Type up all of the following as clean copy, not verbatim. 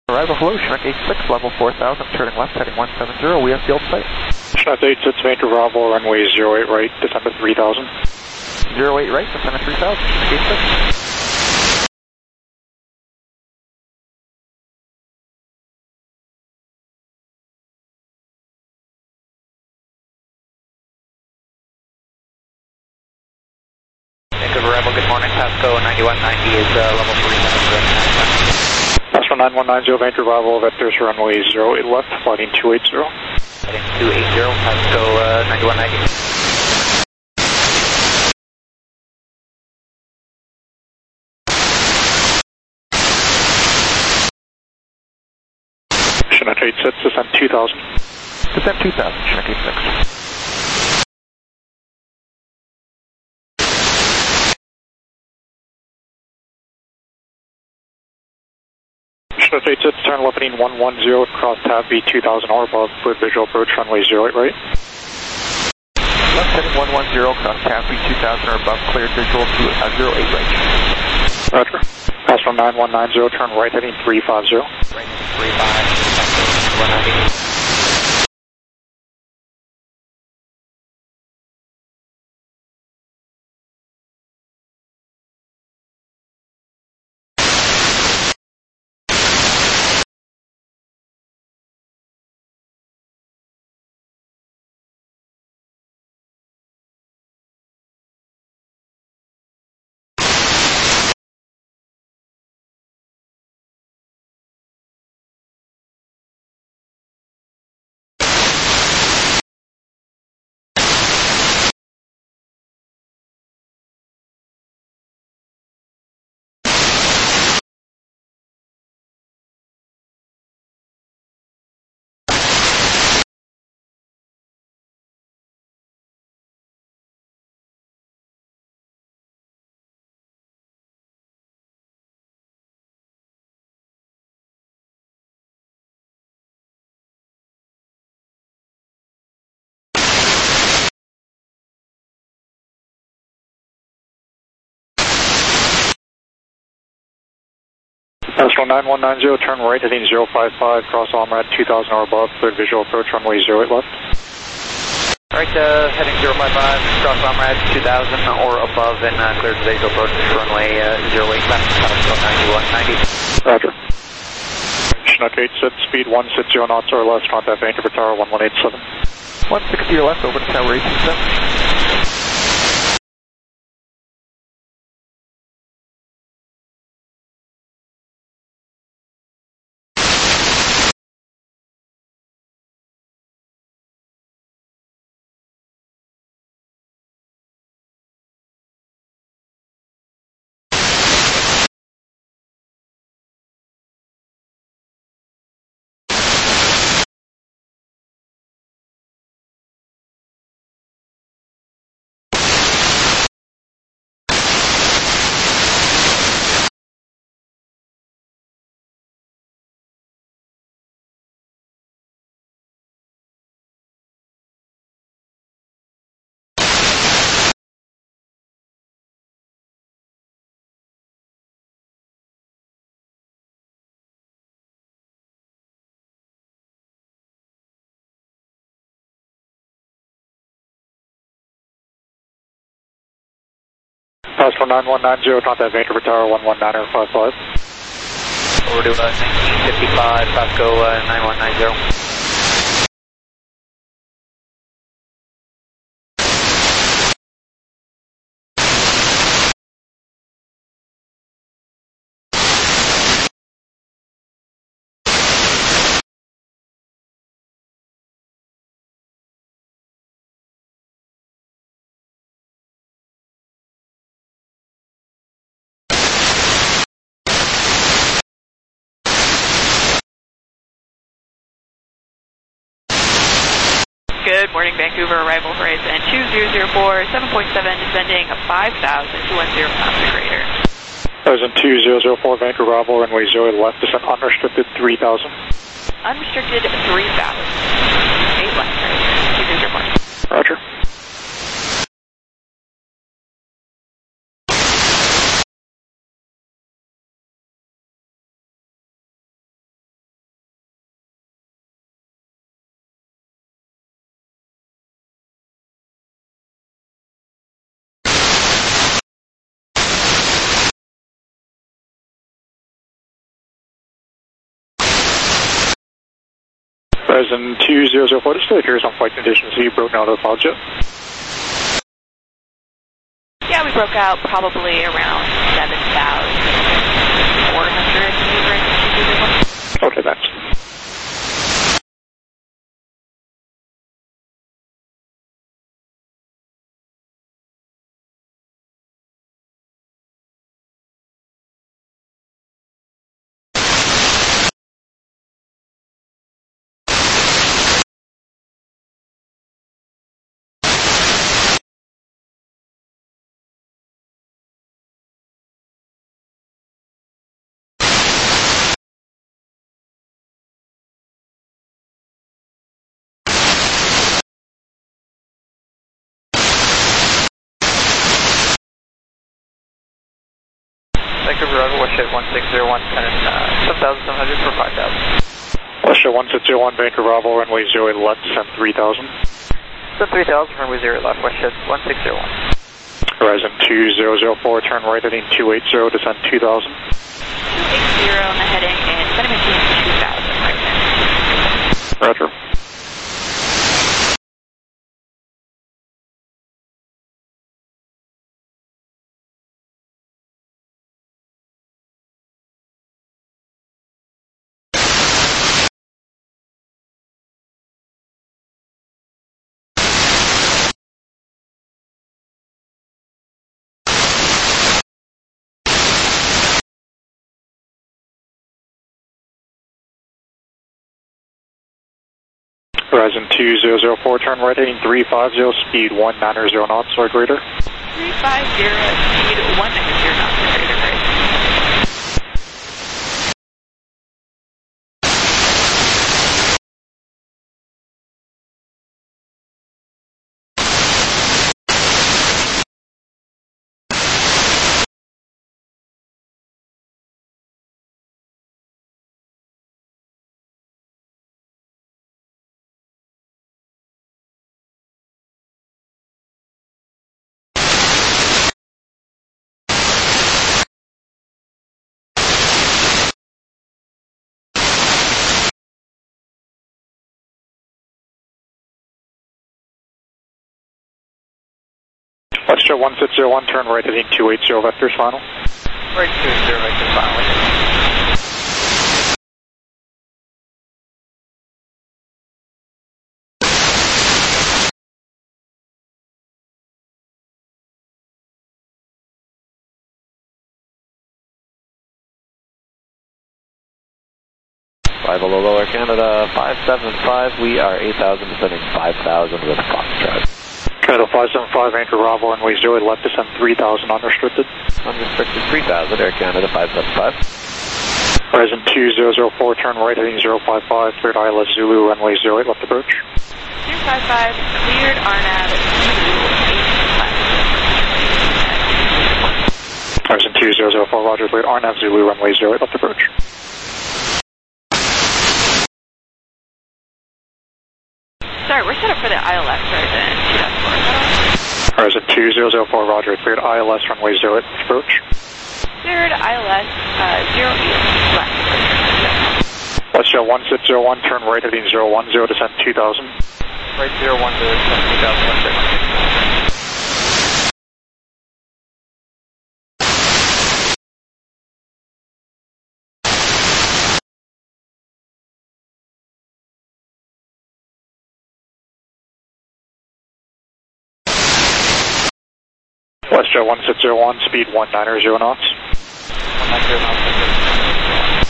Arrival, hello, Chinook 86, level 4000, turning left, heading 170, we have field sight. Chinook 86, Vancouver Bravo, runway 08 right, descend to 3000. 08 right, descend to 3000, Chinook 86. Vancouver Rebel, good morning. Pasco 9190 is level 3000. Pasco 9190, Vancouver Bravo, vectors runway 08 left, flighting 280. Heading 280, Pasco 9190. Chinook 86, descend 2000. Descent 2000, Chinook 86. Chinook 86, turn left heading 110, cross tab B2000 or above, fluid visual approach, runway 08 right. Left heading 110, cross tab B2000 or above, cleared visual to 08 right. Roger. Pasco 9190, turn right heading 350. Right, 35, 190. Pasco 9190, turn right heading 055, cross Almrat 2000 or above, cleared visual approach, runway 08 left. Alright, heading 055, cross Almrat 2000 or above and cleared visual approach, runway 08 left, Pasco 9190. Roger. Chinook 86, speed 160 knots or less, contact Vancouver Tower 1187. 160 or less, over to tower 867. Pasco 9190, contact Vancouver Tower 11955. Over to 1955, Pasco 9190. Good morning, Vancouver. Arrival horizon 2004, 7.7, descending 5,000 to 10 pounds per crater. Horizon 2004, Vancouver Bravo, runway 08 left, descend unrestricted 3000. Unrestricted 3,000. 8 left, right. 2004. Roger. Horizon 2004, just to curious on flight conditions, have you broken out of the clouds yet? Yeah, we broke out probably around 7,400 feet. Okay, thanks. Vancouver Road, WestJet 1601, sending 7,700 for 5,000. WestJet 1601, Vancouver Bravo, runway 08 left, descend 3,000. Descend 3,000, runway 08 left, WestJet 1601. Horizon 2004, turn right heading 280, descend 2,000. 280 on the heading and sending machine 2,000 right now. Roger. Horizon 2004, turn right heading 350, speed 190 knots or greater. 350, speed 190 knots or greater, right? WestJet 1601, turn right heading 280, vectors final. Right 280, vectors final. Five below Air Canada, 575, we are 8,000, descending 5,000 with Foxtrot. Canada 575, Vancouver Bravo, runway 08 left, descend 3,000, unrestricted. Unrestricted 3,000, Air Canada 575. Horizon 2004, turn right heading 055, cleared ILS Zulu, runway 08 left approach. 255, cleared RNAV Zulu 8 left. Horizon 2004, roger, cleared RNAV Zulu, runway 08 left approach. Sorry, we're set up for the ILS Horizon 2004. Horizon 2004, roger, cleared ILS, runway 08 left approach. Cleared ILS 08 left. WestJet 1601, turn right heading 010, descend 2,000. Right 010, descend 2,000. WestJet 1601, speed 190 knots. 190 knots.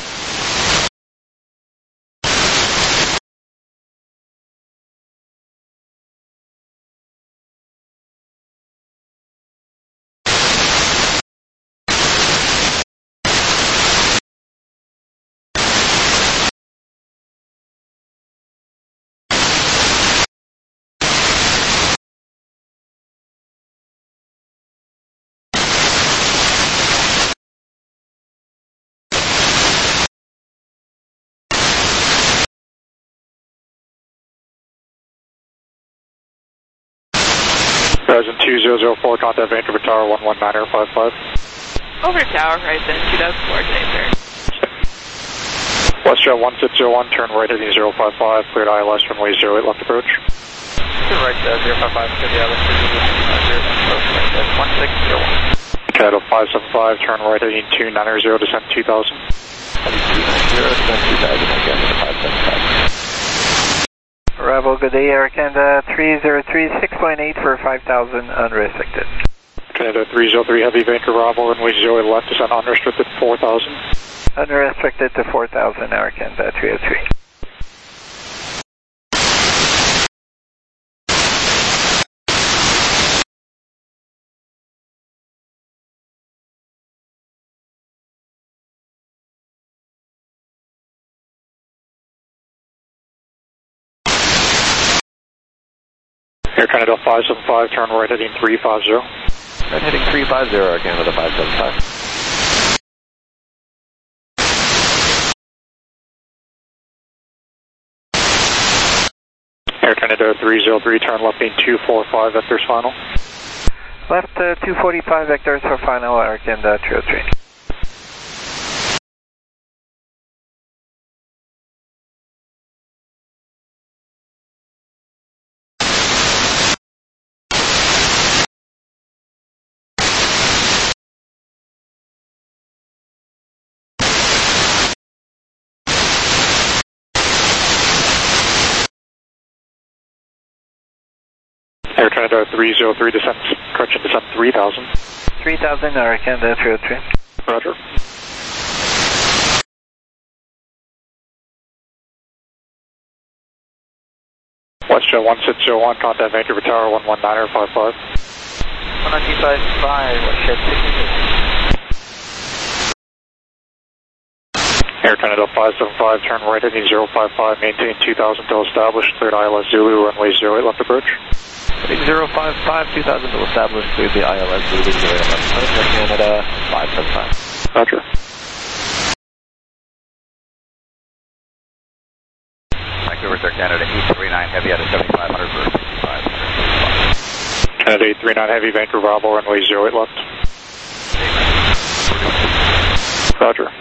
Horizon 2004, contact Vancouver Tower 119.55. Over to Tower, Horizon 2004 today, sir. WestJet 1601, turn right heading 055, cleared ILS runway 08 left approach. Turn right 055, clear the ILS 1601. Canada 575, turn right heading 290, descent 2000. Heading 290, descent 2000, again to the 575. Arrival, good day, Air Canada 303, 6.8 for 5,000 unrestricted. Canada 303, heavy Vancouver, arrival runway 08 left, descent unrestricted 4000. Unrestricted to 4,000, Air Canada 303. Air Canada 575, turn right heading 350. Right heading 350, Air Canada 575. Air Canada 303, turn left being 245, vectors final. Left 245 vectors for final, Air Canada 303. Air Canada 303, descent, correction, descent 3000. 3,000, Air Canada 303. Roger. WestJet 1601, contact Vancouver Tower 119.55. 119.55, WestJet 66. Air Canada 575, turn right heading 055, maintain 2000 till established, cleared ILS Zulu, runway 08 left approach. Heading 055, 2000 till established, cleared the ILS Zulu 08 left approach, Air Canada 575. Roger. Vancouver, Air Canada 839, heavy out of 7500 for 65. Canada 839, heavy Vancouver, Bravo, runway 08 left. Roger.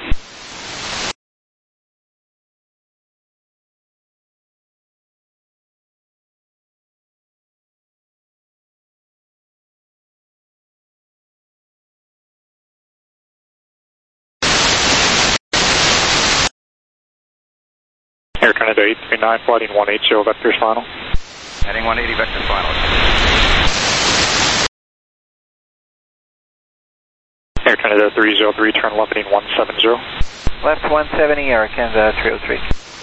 Air Canada 839, flighting 180, vectors final. Heading 180, vectors final. Air Canada 303, turn left heading 170. Left 170, Air Canada 303.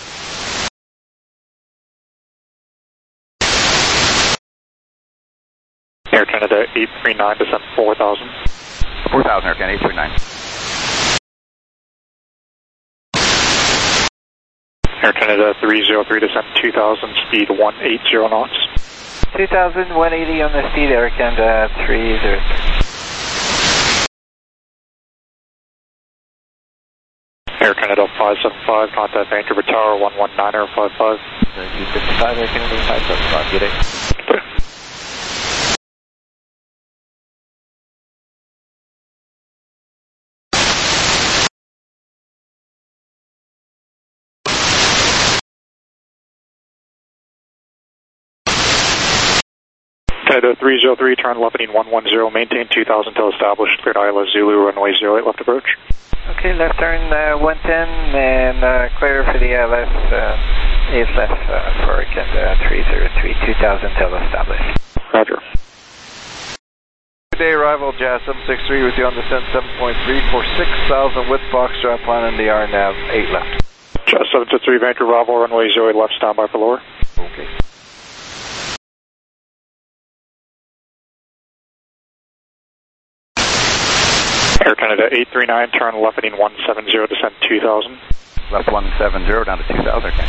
Air Canada 839, descent 4000. 4000, Air Canada 839. Air Canada 303, descent 2000, speed 180 knots. 2,000, 180 on the speed, Air Canada 303. Air Canada 575, contact Vancouver Tower 119.55. 1955, Air Canada 575, good day. Canada 303, turn left heading 110, maintain 2000 till established, cleared ILS Zulu, runway 08 left approach. Okay, left turn 110 and clear for the ILS 8 left for Canada 303, 2000 till established. Roger. Good day, arrival Jazz 763 with you on descent 7.3 for 6,000 with Foxtrot plan and the RNAV 8 left. Jazz 763, Vancouver, Bravo, runway 08 left, standby for lower. Okay. Air Canada 839, turn left heading 170, descent 2000. Left 170, down to 2000, Air Canada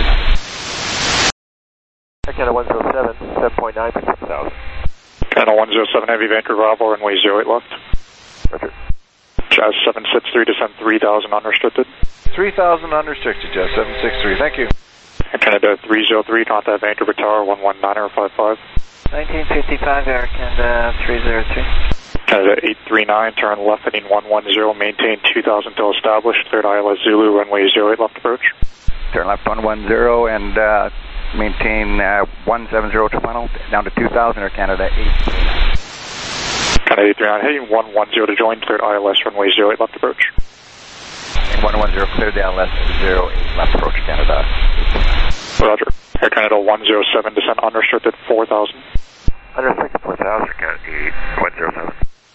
339. Air Canada 107, 7.9 for 6,000. Canada 107, heavy Vancouver, Bravo, runway 08 left. Roger. Jazz 763, descent 3000, unrestricted. 3,000 unrestricted, Jazz 763, thank you. Air Canada 303, contact Vancouver Tower 119.55. 1955, Air Canada 303. Canada 839, turn left heading 110, maintain 2000 till established, cleared ILS Zulu, runway 08 left approach. Turn left 110 and maintain 170 to final, down to 2000 or Canada 839. Canada 839, heading 110 to join, cleared ILS runway 08 left approach. And 110, cleared the ILS 08 left approach, Canada 839. Roger. Air Canada 107, descent unrestricted 4000. Unrestricted 4000, Canada 107.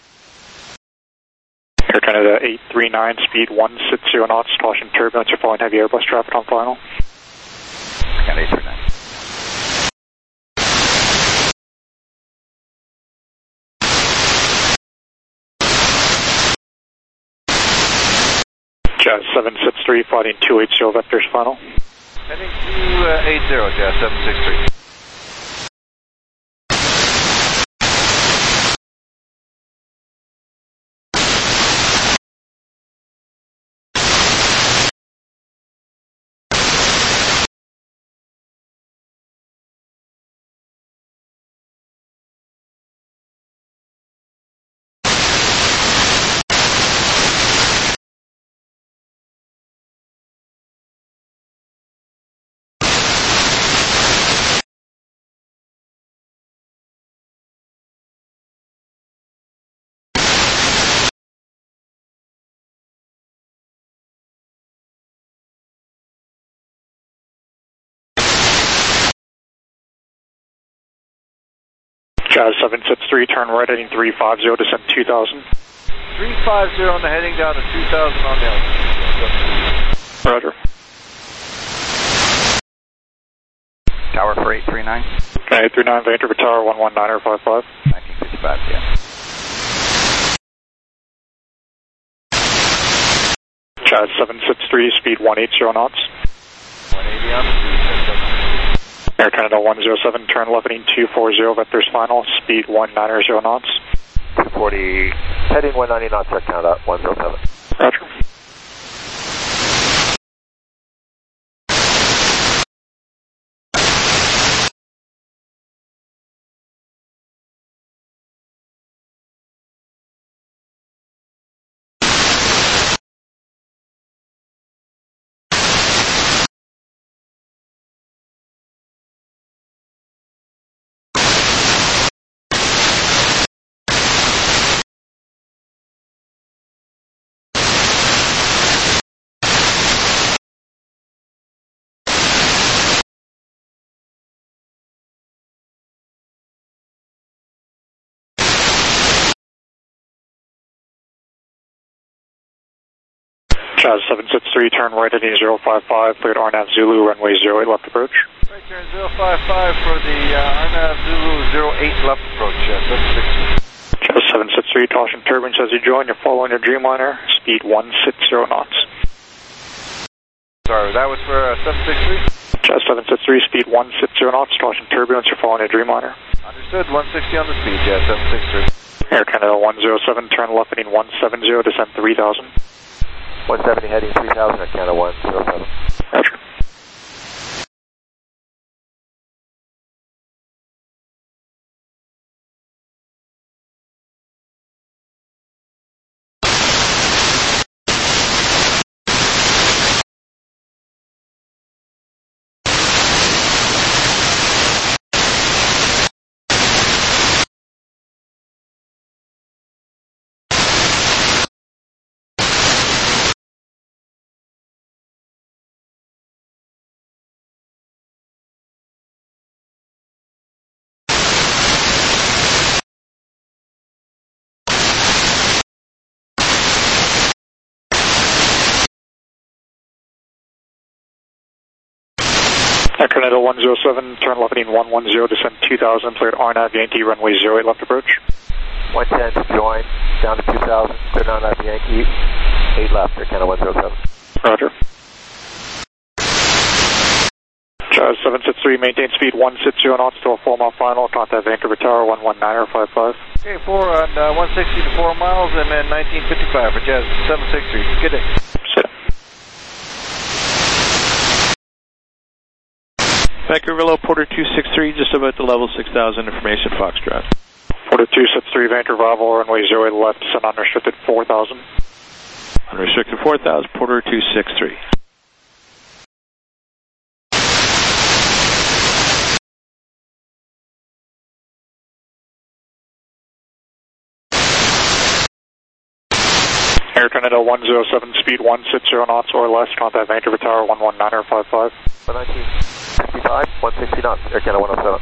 Air Canada 839, speed 160 knots, caution turbulence, you're following heavy Airbus traffic on final. Canada 839. Jazz 763, fighting 280 vectors final. Heading 280, Jazz 763. Jazz 763, turn right heading 350, descend 2000. 350 on the heading, down to 2000 on the altitude. Roger. Tower for 839. Okay, 839, Vancouver Tower 119er 55. 1955, yeah. Jazz 763, speed 180 knots. 180 on the speed. Air Canada 107, turn left heading 240, vectors final, speed 190 knots. 240, heading 190 knots, Air Canada 107. Roger. Jazz 763, turn right heading 055, cleared RNAV Zulu, runway 08 left approach. Right turn 055 for the RNAV Zulu 08 left approach, 763. Jazz 763, caution turbines as you join, you're following your Dreamliner, speed 160 knots. Sorry, that was for 763? Jazz 763, speed 160 knots, caution turbulence, you're following your Dreamliner. Understood, 160 on the speed, Jazz 763. Air Canada 107, turn left heading 170, descend 3000. 170, heading 3000, Air Canada 107. Roger. Air Canada 107, turn left heading 110, descend 2000, cleared RNAV Yankee, runway 08 left approach. 110 to join, down to 2000, cleared RNAV Yankee, 8 left, Air Canada 107. Roger. Jazz 763, maintain speed 160 knots to a 4-mile final, contact Vancouver Tower 119er 55. Okay, 4 on 160 to 4 miles, and then 1955 for Jazz 763. Good day. Sit. Vancouver Low, Porter 263, just about to level 6000, information Foxtrot. Porter 263, Vancouver Bravo, runway 08 left, descend unrestricted 4,000. Unrestricted 4,000, Porter 263. Air Canada 107, speed 160 knots or less, contact Vancouver Tower 119.55. 1955, 160 knots, Air Canada 107.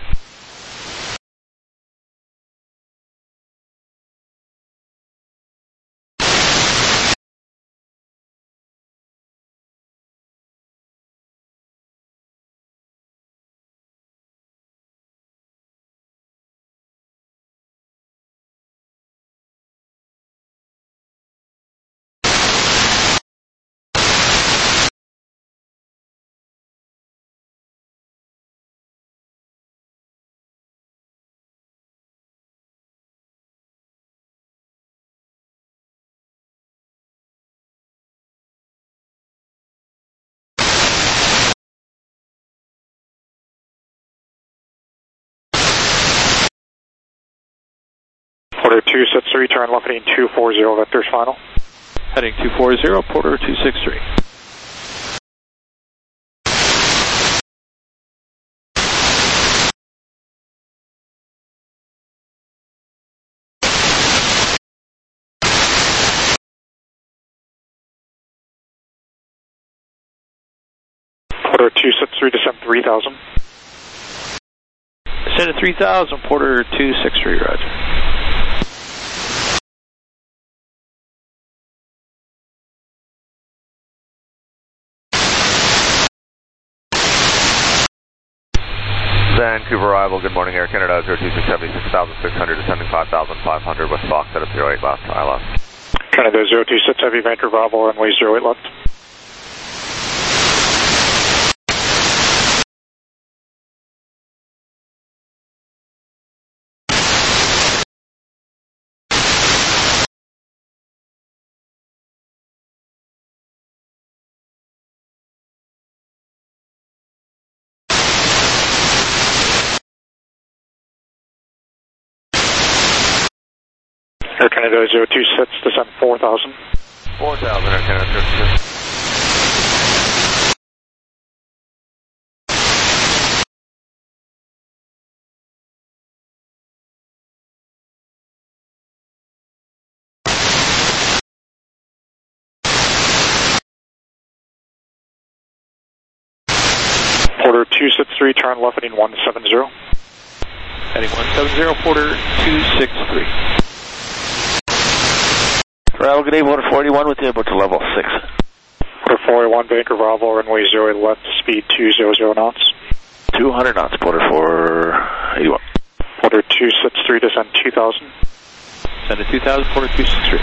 Porter 263, turn left heading 240, vectors final. Heading 240, Porter 263. Porter 263, descend 3,000. Descend to 3,000, Porter 263, roger. Vancouver arrival, good morning, Air Canada 02670, 6,600, descending 5,500 with Fox at 08 left, ILS. Canada 026 Heavy, Vancouver Bravo, runway 08 left. Air Canada 026, descend 4,000. 4,000, Air Canada 026. Porter 263, turn left heading 170. Heading 170, Porter 263. Bravo, good day, Porter 41 with you, about to level 6. Porter 481, Vancouver Bravo, runway 08 left, speed 200 knots. 200 knots, Porter 481. Porter 263, descend 2,000. Send to 2,000, Porter 263.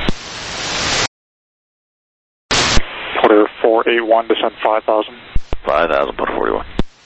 Porter 481, descend 5,000. 5,000, Porter 41.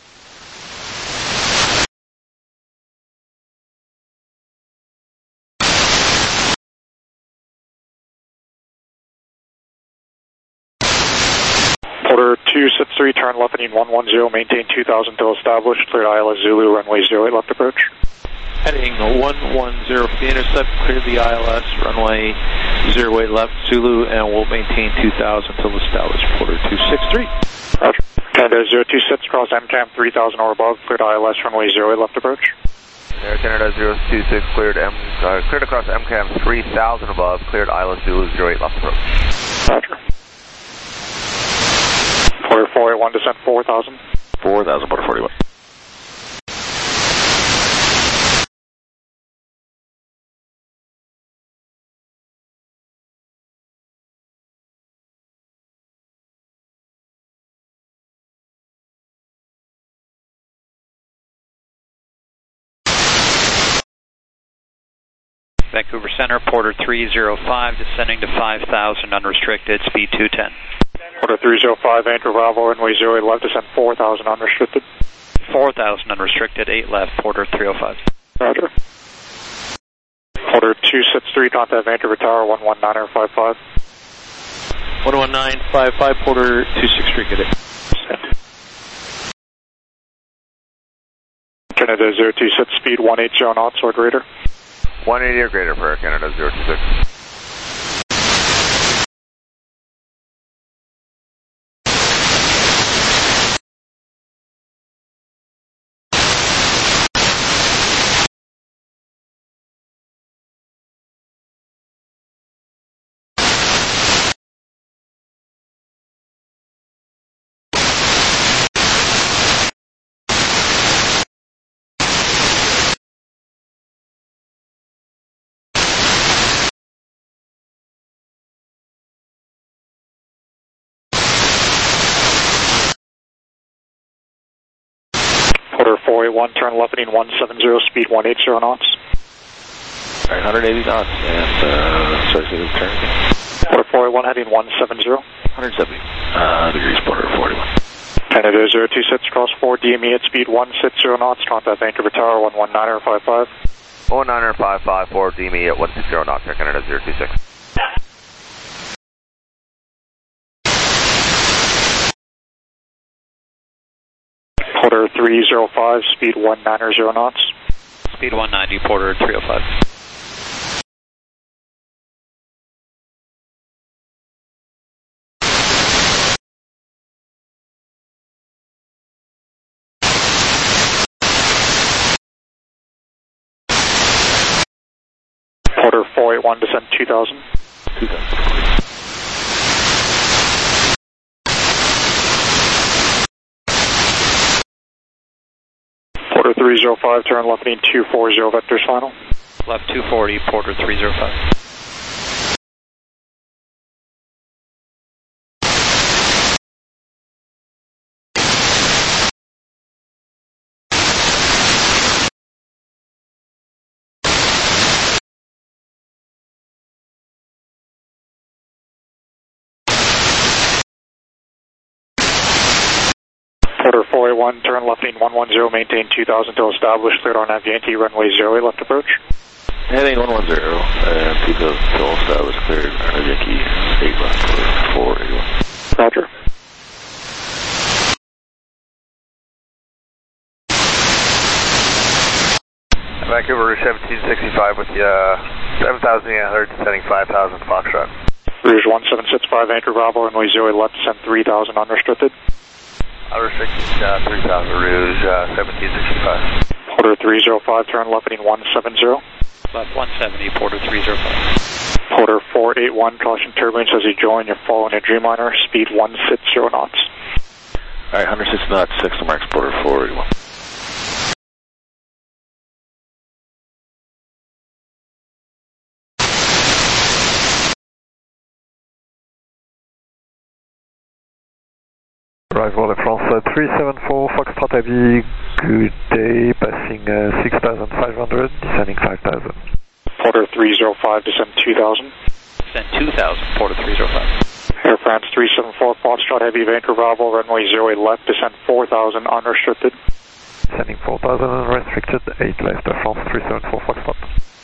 Porter 263, turn left heading 110, maintain 2,000 till established, cleared ILS Zulu, runway 08 left approach. Heading 110 for the intercept, clear the ILS, runway 08 left Zulu, and we'll maintain 2,000 till established, Porter 263. Roger. Canada 026, cross MCAM 3,000 or above, cleared ILS, runway 08 left approach. Air Canada 026, cleared across MCAM 3,000 above, cleared ILS Zulu 08 left approach. Roger. Porter 481, descend 4,000. 4,000, Porter 41. Vancouver Center, Porter 305, descending to 5,000, unrestricted, speed 210. Porter 305, Vancouver Bravo, runway 08 left, descend 4,000, unrestricted. 4,000, unrestricted, 8 left, Porter 305. Roger. Porter 263, contact Vancouver Tower 119.55. 11955, Porter 263, good day. Canada 026, speed 180 knots or greater. 180 or greater for Air Canada 026. Porter 481, turn left heading 170, speed 180 knots. All right, 180 knots, and sorry, say the turn again. Porter 481 heading 170. 170 degrees, Porter 41. Canada 026, cross 4 DME at speed 160 knots, contact Vancouver Tower 119.55. 119.55 for DME at 160 knots, Air Canada 026. Porter 305, speed 190 knots. Speed 190, Porter 305. Porter 481, descend 2000. 2000. Porter 305, turn left heading 240, vectors final. Left 240, Porter 305. Porter 481, turn left heading 110, maintain 2000 till established, cleared on nav Yankee, runway 08, left approach. Heading 110, and 2000 till established, cleared on Yankee 8 left for 481. Roger. Vancouver Rouge 1765 with you, 7,800, descending 5,000 Foxtrot. Rouge 1765, Vancouver Bravo, runway 08, left, descend 3000, unrestricted. Unrestricted 3,000 Rouge 1765. Porter 305, turn left heading 170. Left 170, Porter 305. Porter 481, caution turbulence as you join, you're following a Dreamliner, speed 160 knots. All right, 160 knots, 6 to marks, Porter 481. Arrival at France 374, Foxtrot Heavy, good day, passing 6,500, descending 5,000. Porter 305, descend 2000. Descend 2000, Porter 305. Air France 374, Foxtrot Heavy, Vancouver Bravo, runway 08, left, descend 4000, unrestricted. Descending 4,000, unrestricted, 8 left, Air France 374, Foxtrot.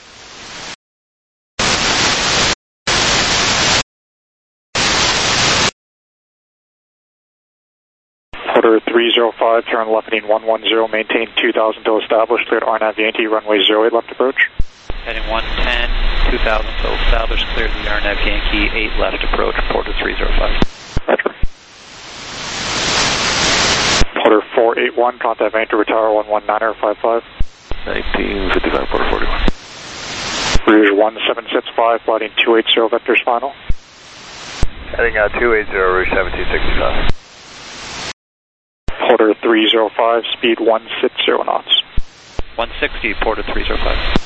Porter 305, turn left heading 110, maintain 2000 till established, cleared RNAV Yankee, runway 08, left approach. Heading 110, 2000 till established, cleared the RNAV Yankee, 8 left approach, Porter 305. Roger. Porter 481, contact Vancouver Tower 119.55. 1955, Porter 41. Rouge 1765, flighting 280, vectors final. Heading 280, Rouge 1765. Porter 305, speed 160 knots. 160, Porter 305.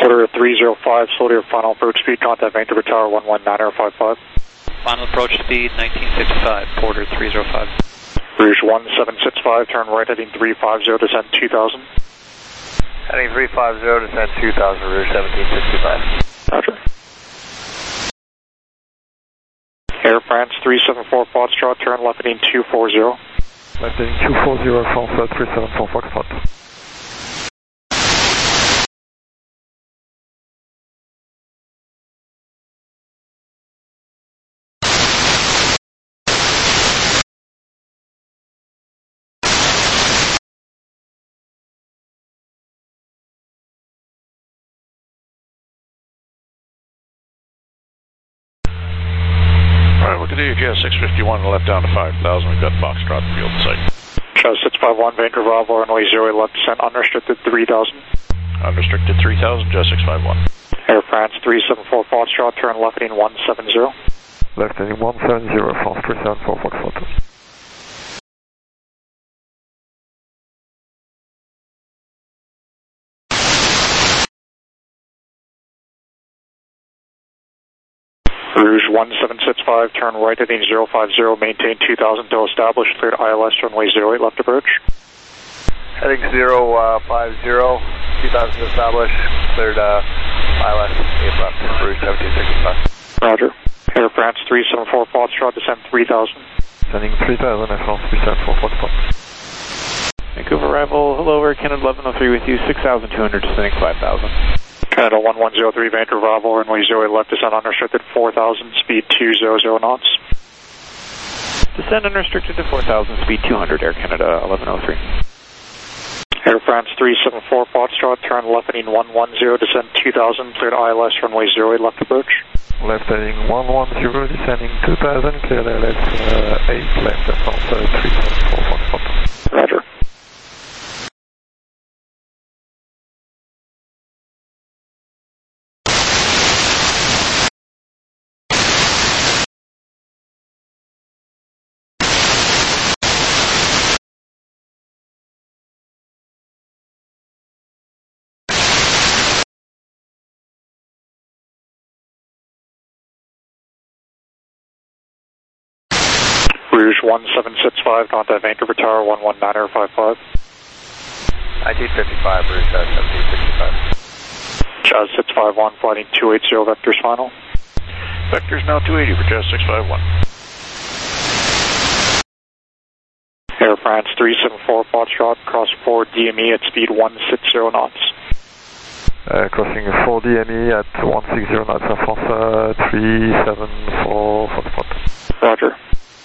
Quarter 305, slow to your final approach speed, contact Vancouver Tower 11955. Final approach speed 1965, Porter 305. Rouge 1765, turn right heading 350, descend 2000. Heading 350, descend 2000, Rouge 1765. Roger. Air France 374 Foxtrot, turn left heading 240. Left heading 240, France 374 Foxtrot. Look at the JS 651 left down to 5,000. We've got Foxtrot field site. JS 651, Vancouver Bravo, runway 08 left descent, unrestricted 3000. Unrestricted 3000, JS 651. Air France 374 Foxtrot, turn left heading 170. Left heading 170, France 374 Foxtrot. Rouge 1765, turn right heading 050, maintain 2000 till established, cleared ILS runway 08 left approach. Heading 050, 2000 established, cleared ILS 8 left, Rouge 1765. Roger. Air France 374 Foxtrot, descend 3000. Descending 3000, Air France 374 Foxtrot. Vancouver arrival, hello, Air Canada 1103 with you, 6,200, descending 5,000. Canada 1103, Vancouver Bravo, runway 08 left, descend unrestricted 4000, speed 200 knots. Descend unrestricted to 4,000, speed 200, Air Canada 1103. Air France 374 Foxtrot, turn left heading 110, descend 2000, cleared ILS runway 08 left approach. Left heading 110, descending 2000, cleared ILS 8 left, Air France 374 Foxtrot. Roger. Rouge 1765, contact Vancouver Tower 11955. 1955, Rouge 1765. Jazz 651, flighting 280, vectors final. Vectors now 280 for Jazz 651. Air France 374 Foxtrot, cross 4 DME at speed 160 knots. Crossing 4 DME at 160 knots, Air France 374 Foxtrot. Roger.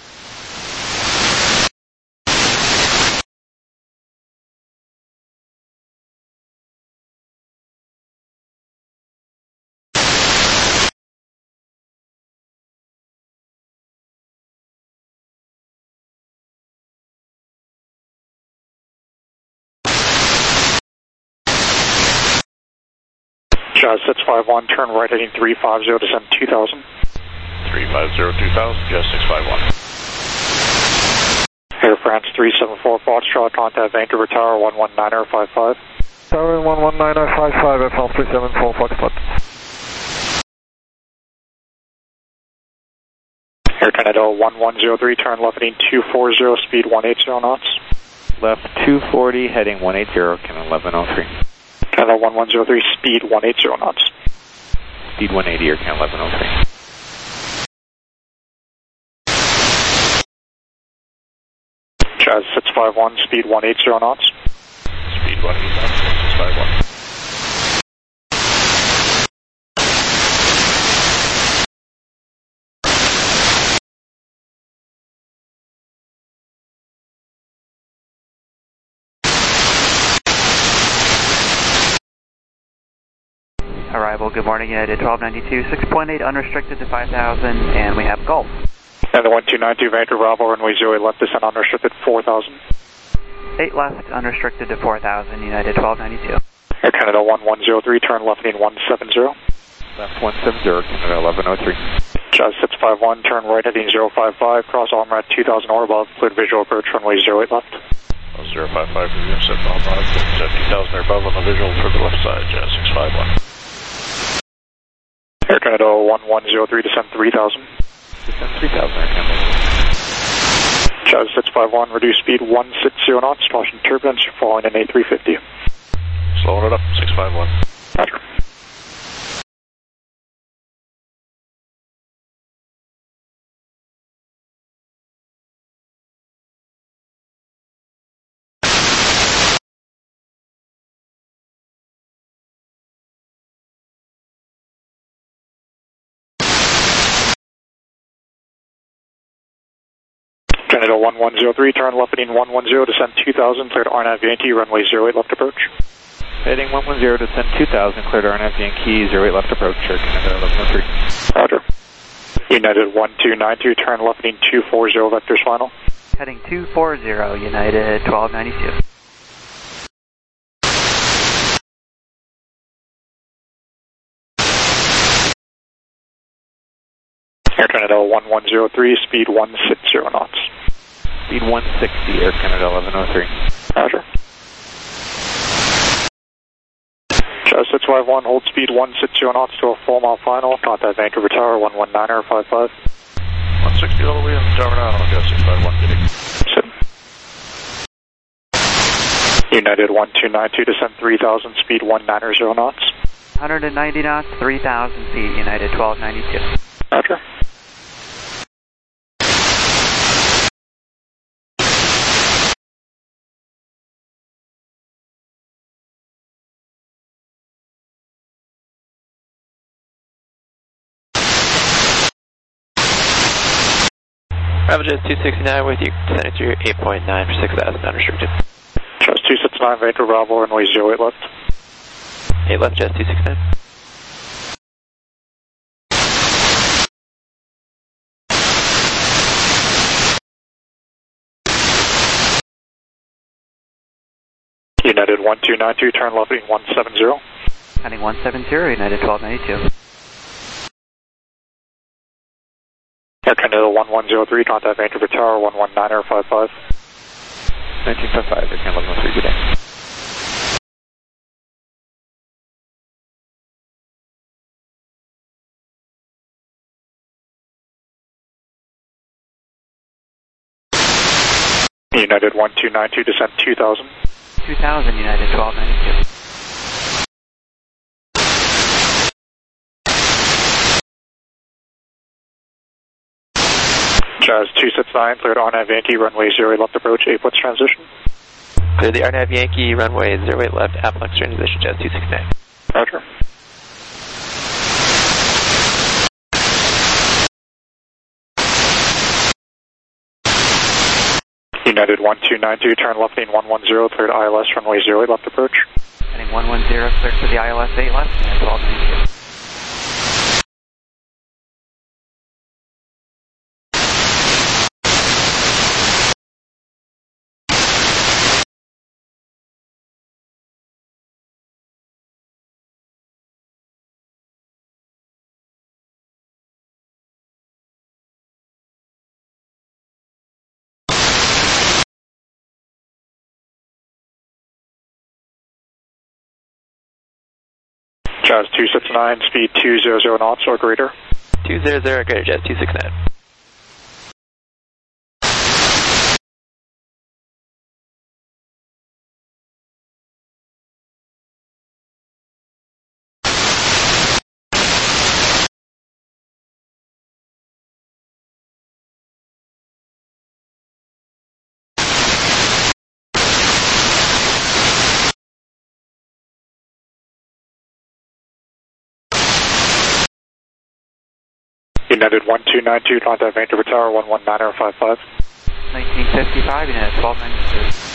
Jazz 651, turn right heading 350, descend 2000. 350, 2000, Jazz 651. Air France 374 Foxtrot, contact Vancouver Tower 11955. Tower 11955, Air France 374 Foxtrot. Air Canada 1103, turn left heading 240, speed 180 knots. Left 240, heading 180, Canada 1103. Canada 1103, speed 180 knots. Speed 180, Air Canada 1103. Jazz 651, speed 180 knots. Speed 180 knots, 651. Arrival, good morning, United 1292, 6.8 unrestricted to 5,000, and we have Gulf. And the 1292, Vancouver Bravo, runway 08 left, descend unrestricted 4,000. 8 left, unrestricted to 4,000, United 1292. Air Canada 1103, turn left heading 170. Left 170, Canada 1103. Jazz 651, turn right heading 055, cross Almrat 2000 or above, cleared visual approach runway 08 left. 055 for the set on 70,000 or above on the visual for the left side, Jazz 651. Air Canada 1103, descend 3000. Descend 3000, Air Canada. Jazz 651, reduce speed 160 knots, caution turbulence, you're following an A350. Slowing it up, 651. Roger. Canada 1103, turn left heading 110, descend 2000, cleared RNAV Yankee, runway 08 left approach. Heading 110, descend 2000, cleared RNAV Yankee, 08 left approach, Air Canada 1103. Roger. United 1292, turn left heading 240, vectors final. Heading 240, United 1292. Air Canada 1103, speed 160 knots. Speed 160, Air Canada 1103. Roger. Jazz 651, hold speed 160 knots to a 4 mile final. Contact Vancouver Tower 119er 55. 160 all the way in Tower now, Jazz 651, getting. United 1292, descend 3000, speed 190 knots. 190 knots, 3000 feet, United 1292. Roger. Bravo Jet 269 with you, descending through 8.9 for 6,000, unrestricted. Jazz 269, Vancouver Bravo, runway 08 left. 8 left, Jet 269. United 1292, turn left heading 170. Heading 170, United 1292. Air Canada 1103, contact Vancouver Tower 119er 55. 1955, Air Canada 1103, good day. United 1292, descend 2000. 2000, United 1292. Jazz 269, cleared RNAV Yankee, runway 08 left approach, Apex transition. Clear the RNAV Yankee, runway 08 left, Aplex transition, Jazz 269. Roger. United 1292, turn left heading 110, cleared ILS, runway 08 left approach. Heading 110, cleared for the ILS 8 left, United 1292. Jazz 269, speed 200 knots or greater. 200, greater, Jazz 269. United 1292, contact Vancouver Tower 119er 55. 1955, United 1292.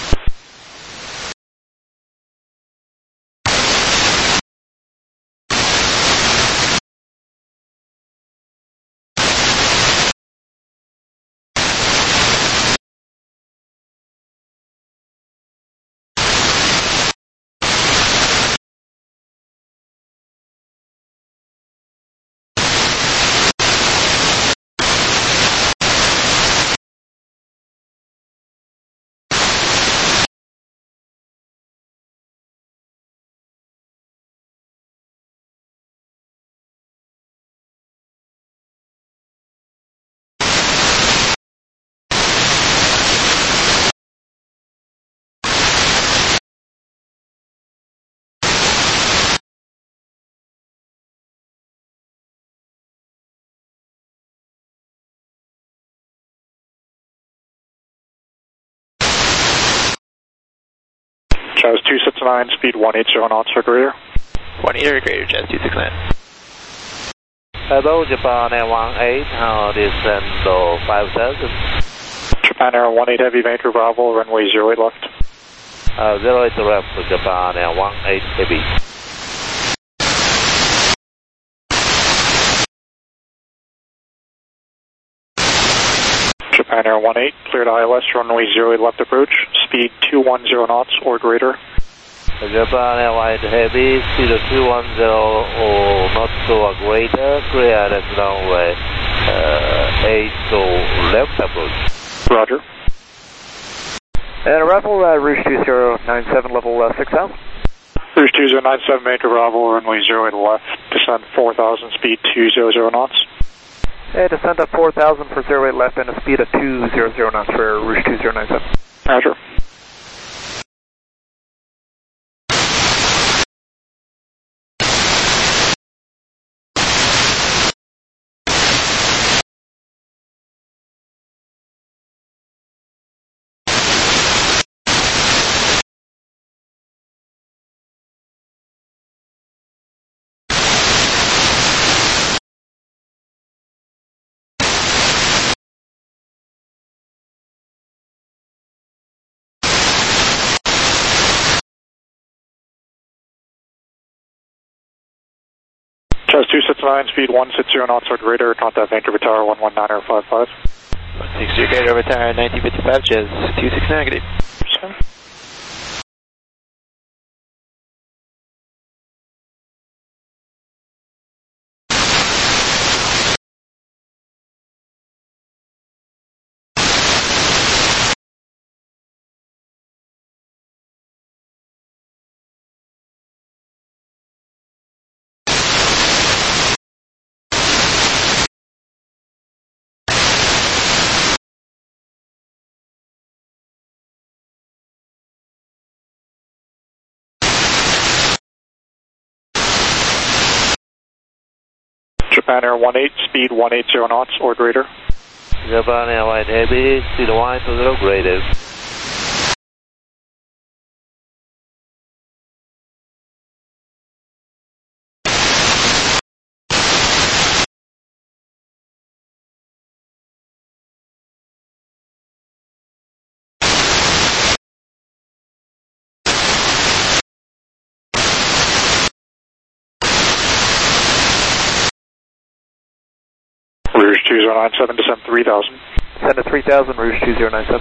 Jazz 269, speed 180 knots or greater. 180 or greater, Jazz 269. Hello, Japan Air 18, descend to 5,000. Japan Air 18 Heavy, Vancouver Bravo, runway 08 left. 08 left, Japan Air 18 Heavy. Japan Air 18, cleared ILS, runway 08 left approach, speed 210 knots or greater. Japan Air 18 Heavy, speed 210 or knots or greater, cleared at runway 8 to left approach. Roger. And arrival, Rouge 2097, level 6000. Rouge 2097, Vancouver Bravo, runway 08 left, descend 4000, speed 200 knots. And descend at 4000 for 08 left and a speed of 200 knots for Rouge 2097. Roger. Jazz 269, speed 160 knots or greater, contact Vancouver Tower 119.55. 160 greater over tower 1955, Jazz 269, good day. Japan Air 18, speed 180 knots or greater. Japan Air 18 Heavy, speed 180 greater. Rouge 2097, descend 3000. Send at 3000, Rouge 2097.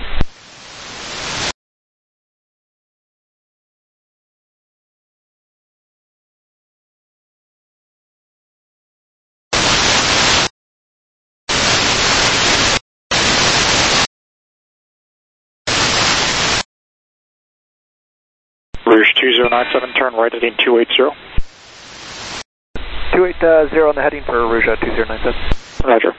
Rouge 2097, turn right heading 280. 280 on the heading for Rouge 2097. Roger.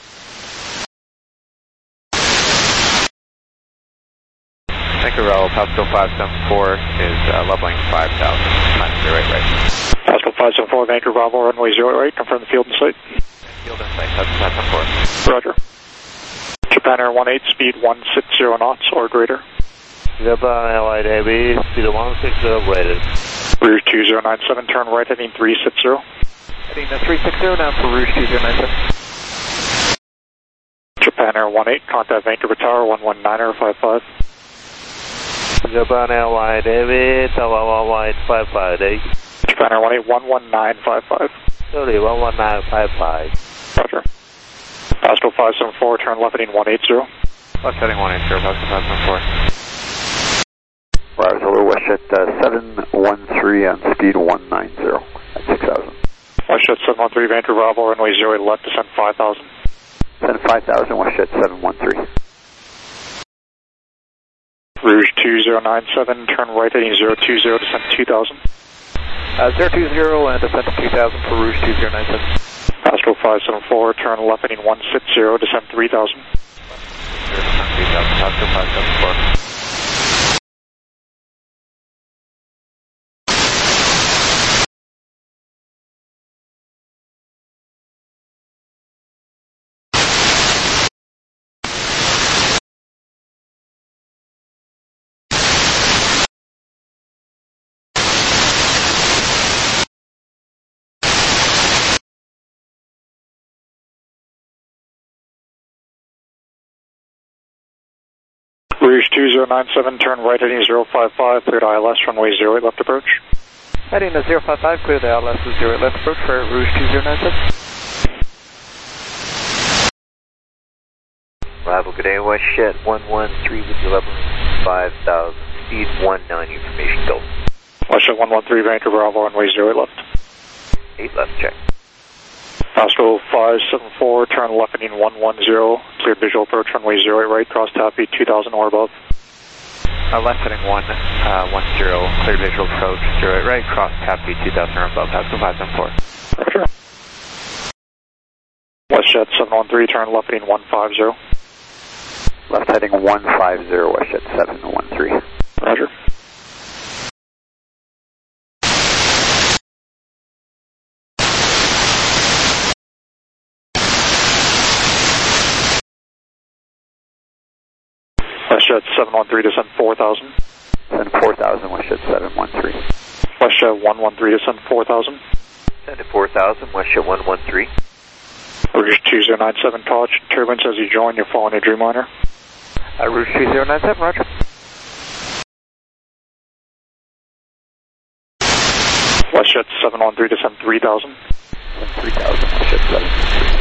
Vancouver Bravo, Pascal 574 is leveling 5,000, minus 08 right. Pascal 574, Vancouver Bravo, runway 08, confirm the field and site. Field and site, Pascal 574. Roger. Japan Air 18, speed 160 knots or greater. Japan Air 18 Heavy, speed 160 greater. Rouge 2097, turn right heading 360. Heading 360 now for Rouge 2097. Japan Air 18, contact Vancouver Tower 119.55. Japan Air 18 Heavy, Tower 11558. Japan Air 18, 119.55. Sorry, 11955. Roger. Pascal 574, turn left heading 180. Left heading 180, Pascal 574. Rise over WestJet 713 on speed 190 at 6000. WestJet 713, Vancouver Bravo, runway 08 left, descend 5000. Send 5000, WestJet 713. Rouge 2097, turn right heading 020, descend 2000. 020 and descend to 2000 for Rouge 2097. Pascal 574, turn left heading 160, descend 3000. 3000, Pascal 574. Rouge 2097, turn right heading 055, cleared ILS, runway 08 left approach. Heading to 055, clear the ILS with 08 left approach for Rouge 2097. Arrival, good day, WestJet 113 with 11,5000, speed 19, information go. WestJet 113, Vancouver, Bravo, runway 08 left. 8 left, check. Oscar 574, turn left heading 110, cleared visual approach, runway 08 right, cross top speed 2000 or above. Left heading 110, clear visual approach, 08 right, cross tap speed 2000 or above, Oscar 574. Roger. WestJet 713, turn left heading 150. Left heading 150, WestJet 713. Roger. WestJet 713, descend 4000. Send 4000, WestJet 713. WestJet 113, descend 4000. Send to 4000, WestJet 113. Rouge 2097, touch turbines as you join, you're following a Dreamliner. Rouge 2097, roger. WestJet 713, descend 3000. 3000, WestJet 713.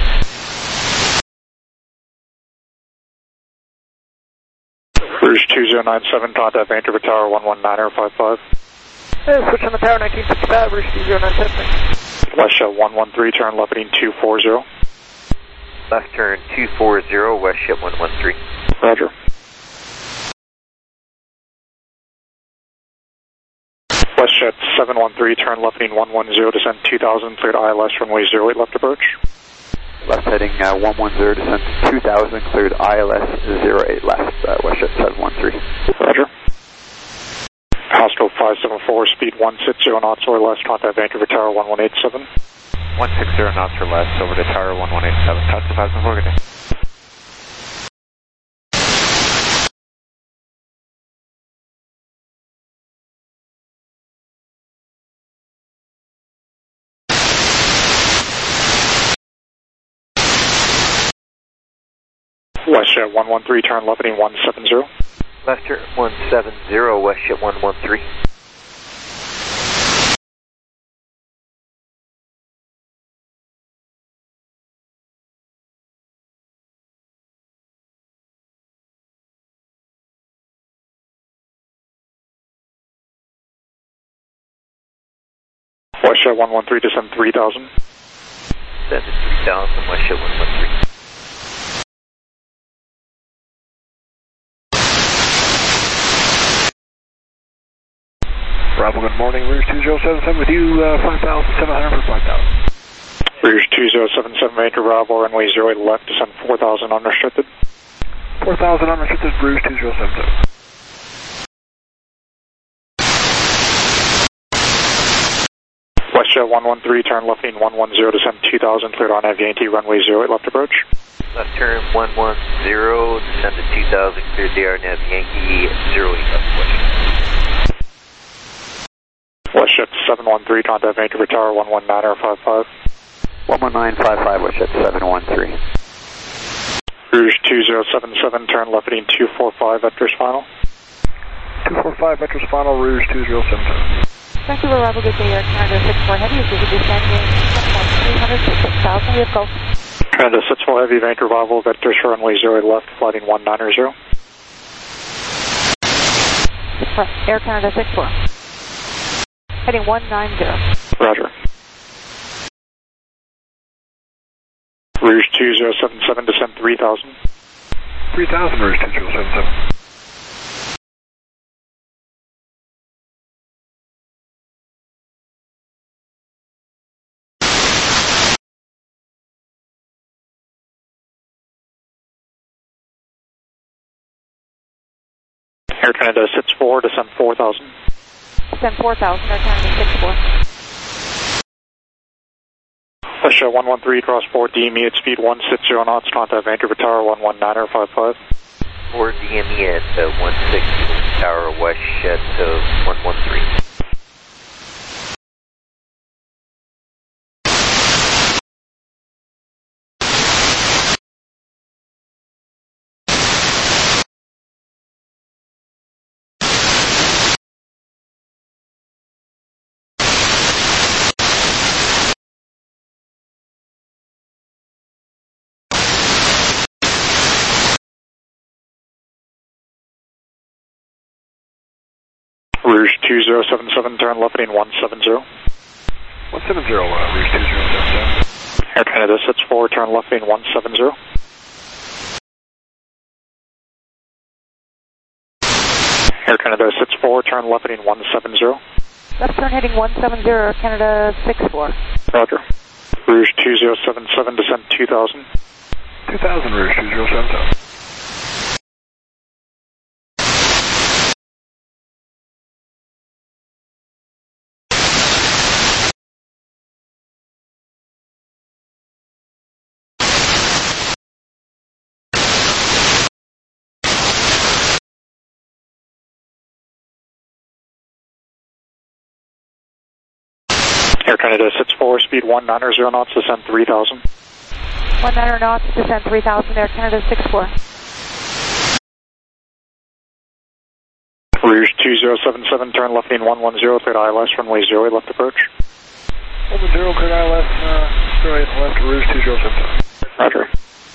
Rouge 2097, contact Vancouver Tower 119.55. Switch on the tower 1965, Rouge 2097. WestJet 113, turn left heading 240. Left turn 240, WestJet 113. Roger. WestJet 713, turn left heading 110, descend 2000, cleared ILS, runway 08 left approach. Left heading 110, descend 2000, cleared ILS 08 left, WestJet 713. Roger. Oscar 574, speed 160 knots or less, contact Vancouver Tower 1187. 160 knots or less, over to tower 1187, Oscar 574, good day. WestJet 113, turn left heading 170. Left turn 170, WestJet 113. WestJet 113, descend 3000. Send to 3000, WestJet 113. Bravo, good morning, Rouge 2077 with you, 5,700 for 5,000. Rouge 2077, Vancouver Bravo, runway 08 left, descend 4000 unrestricted. 4,000 unrestricted, Rouge 2077. WestJet 113, turn left heading 110, descend 2000, cleared on AVNT, runway 08 left approach. Left turn 110, descend to 2000, cleared the RNAV Yankee 08 left approach. WestJet 713, contact Vancouver Tower 119.55. 11955, WestJet 713. Rouge 2077, turn left heading 245, vectors final. 245, vectors final, Rouge 2077. Vancouver Bravo, good day, Air Canada 64 Heavy, is descending 300 to 6,000, vehicle. Canada 64 Heavy, Vancouver Bravo, vectors for runway 08 left, flighting 190. Air Canada 64. Heading 190. Roger. Rouge 2077, descend 3000. 3,000, Rouge 2077. Air Canada 64, descend 4000. Descend 4,000, Air Canada 64. WestJet 113, cross 4 DME at speed 160 knots, contact Vancouver Tower 119.55. 4 DME at 160 Tower, WestJet 113. Rouge 2077, turn left heading 170. 170, Rouge 2077. Air Canada 64, turn left heading 170. Air Canada 64, turn left heading 170. Left turn heading 170, Canada 64. Roger. Rouge 2077, descend 2000. 2000, Rouge 2077. Air Canada 64, speed 190 knots, descend 3000. 19 knots, descend 3000, Air Canada 64. Rouge 2077, turn left heading 110, cleared ILS, runway 08, left approach. 110, cleared ILS, 08, left, Rouge 2077. Roger.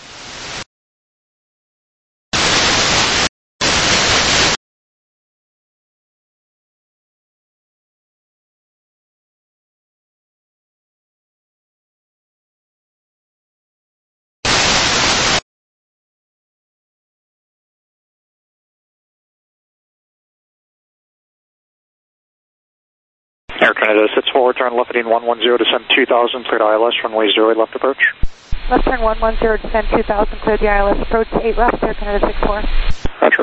Air Canada 64, turn left heading 110, descend 2000, cleared ILS, runway 08, left approach. Left turn 110, descend 2000, cleared the ILS approach, 8 left, Air Canada 64. Roger.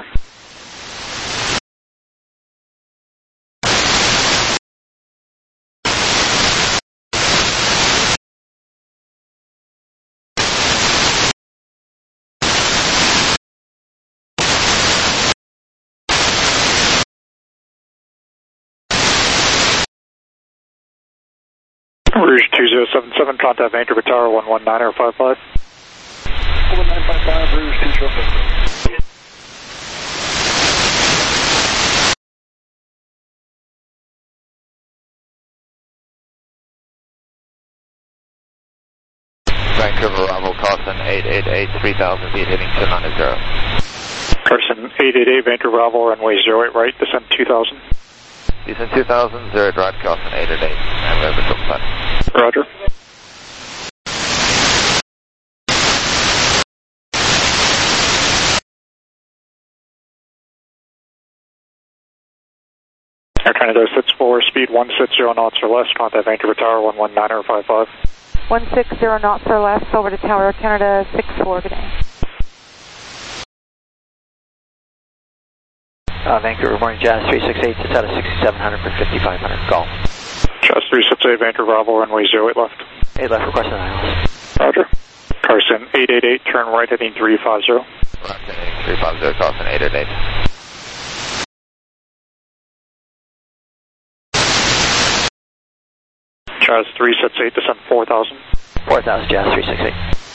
Rouge 2077, contact Vancouver Tower 119.55. 119.55, Rouge 2077. Vancouver, arrival, Carson 888, 3000 feet, heading 290. Carson 888, Vancouver, arrival, runway 08 right, descend 2000. Descend 2000, 0 right, Carson 888, and we have the top side. Roger. Air Canada 64, speed 160 knots or less, contact Vancouver Tower 119.55. 160 knots or less, over to Tower Canada 64, good day. Vancouver, morning, Jazz 368, it's out of 6700 for 5500, call. Jazz 368, Vancouver, Bravo, runway 08 left. 8 left, requesting ILS. Roger. Carson 888, turn right heading 350. Right heading 350, Carson 888. Jazz 368, descend 4000. 4000, Jazz 368.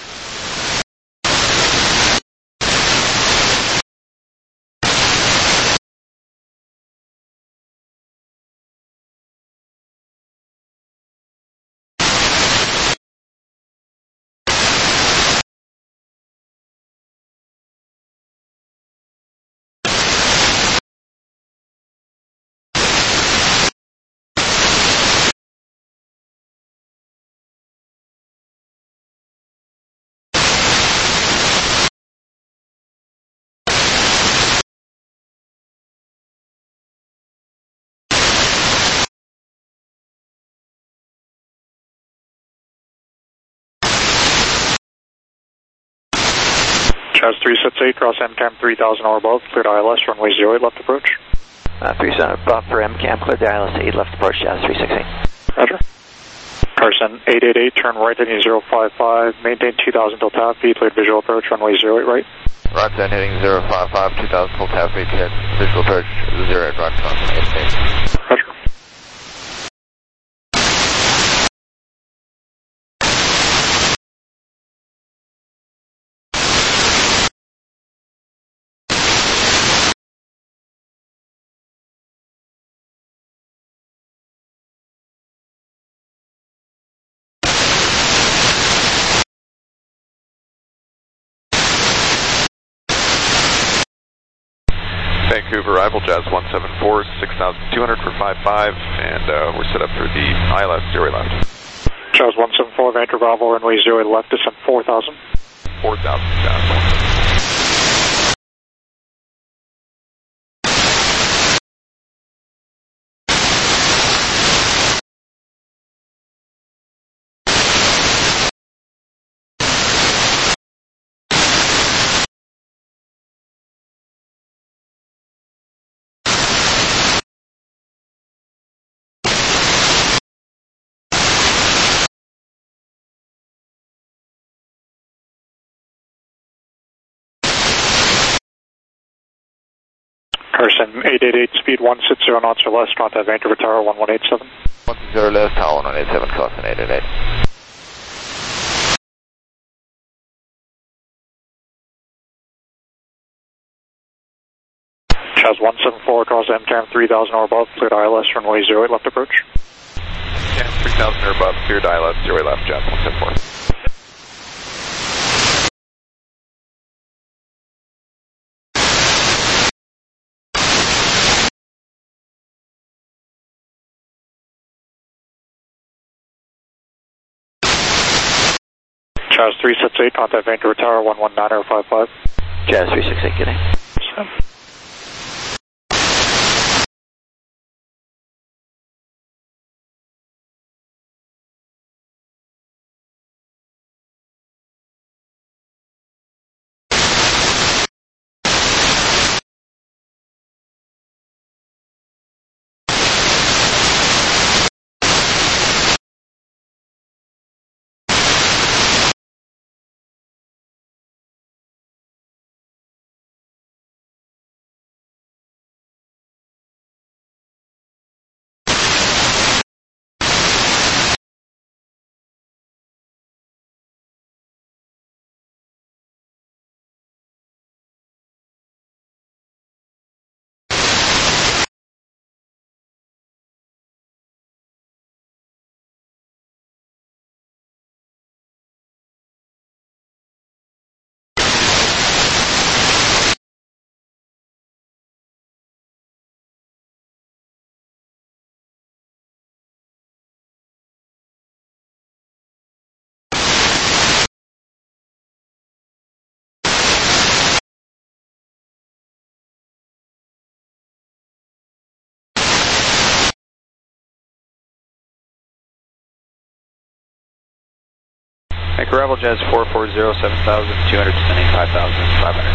Jazz 368, cross MCAM 3000 or above, cleared ILS, runway 08 left approach. 37 above for MCAM, cleared the ILS 8 left approach, Jazz 368. Roger. Carson 888, turn right heading 055, maintain 2000 till tap speed, cleared visual approach, runway 08 right. Right turn heading 055, 2000 full tap speed, cleared visual approach 08 right, Carson 888. Roger. Vancouver arrival, Jazz 174, 6,200 for 55, and we're set up for the ILS 0 left. Jazz 174, Vancouver arrival, runway 0 left, descent 4,000. 4,000, Jazz 174. Carson 888, speed 160 knots or less, contact Vancouver Tower 1187. 160 left, Tower 1187, Carson 888. Jazz 174 across MCAM 3000 or above, cleared ILS, runway 08 left approach. MCAM 3000 or above, cleared ILS 0 left, Jazz 174. Jazz 368, contact Vancouver Tower 119 or 55. Jazz 368, getting. Vancouver arrival, Jazz 440, 7,200, descending 5,500.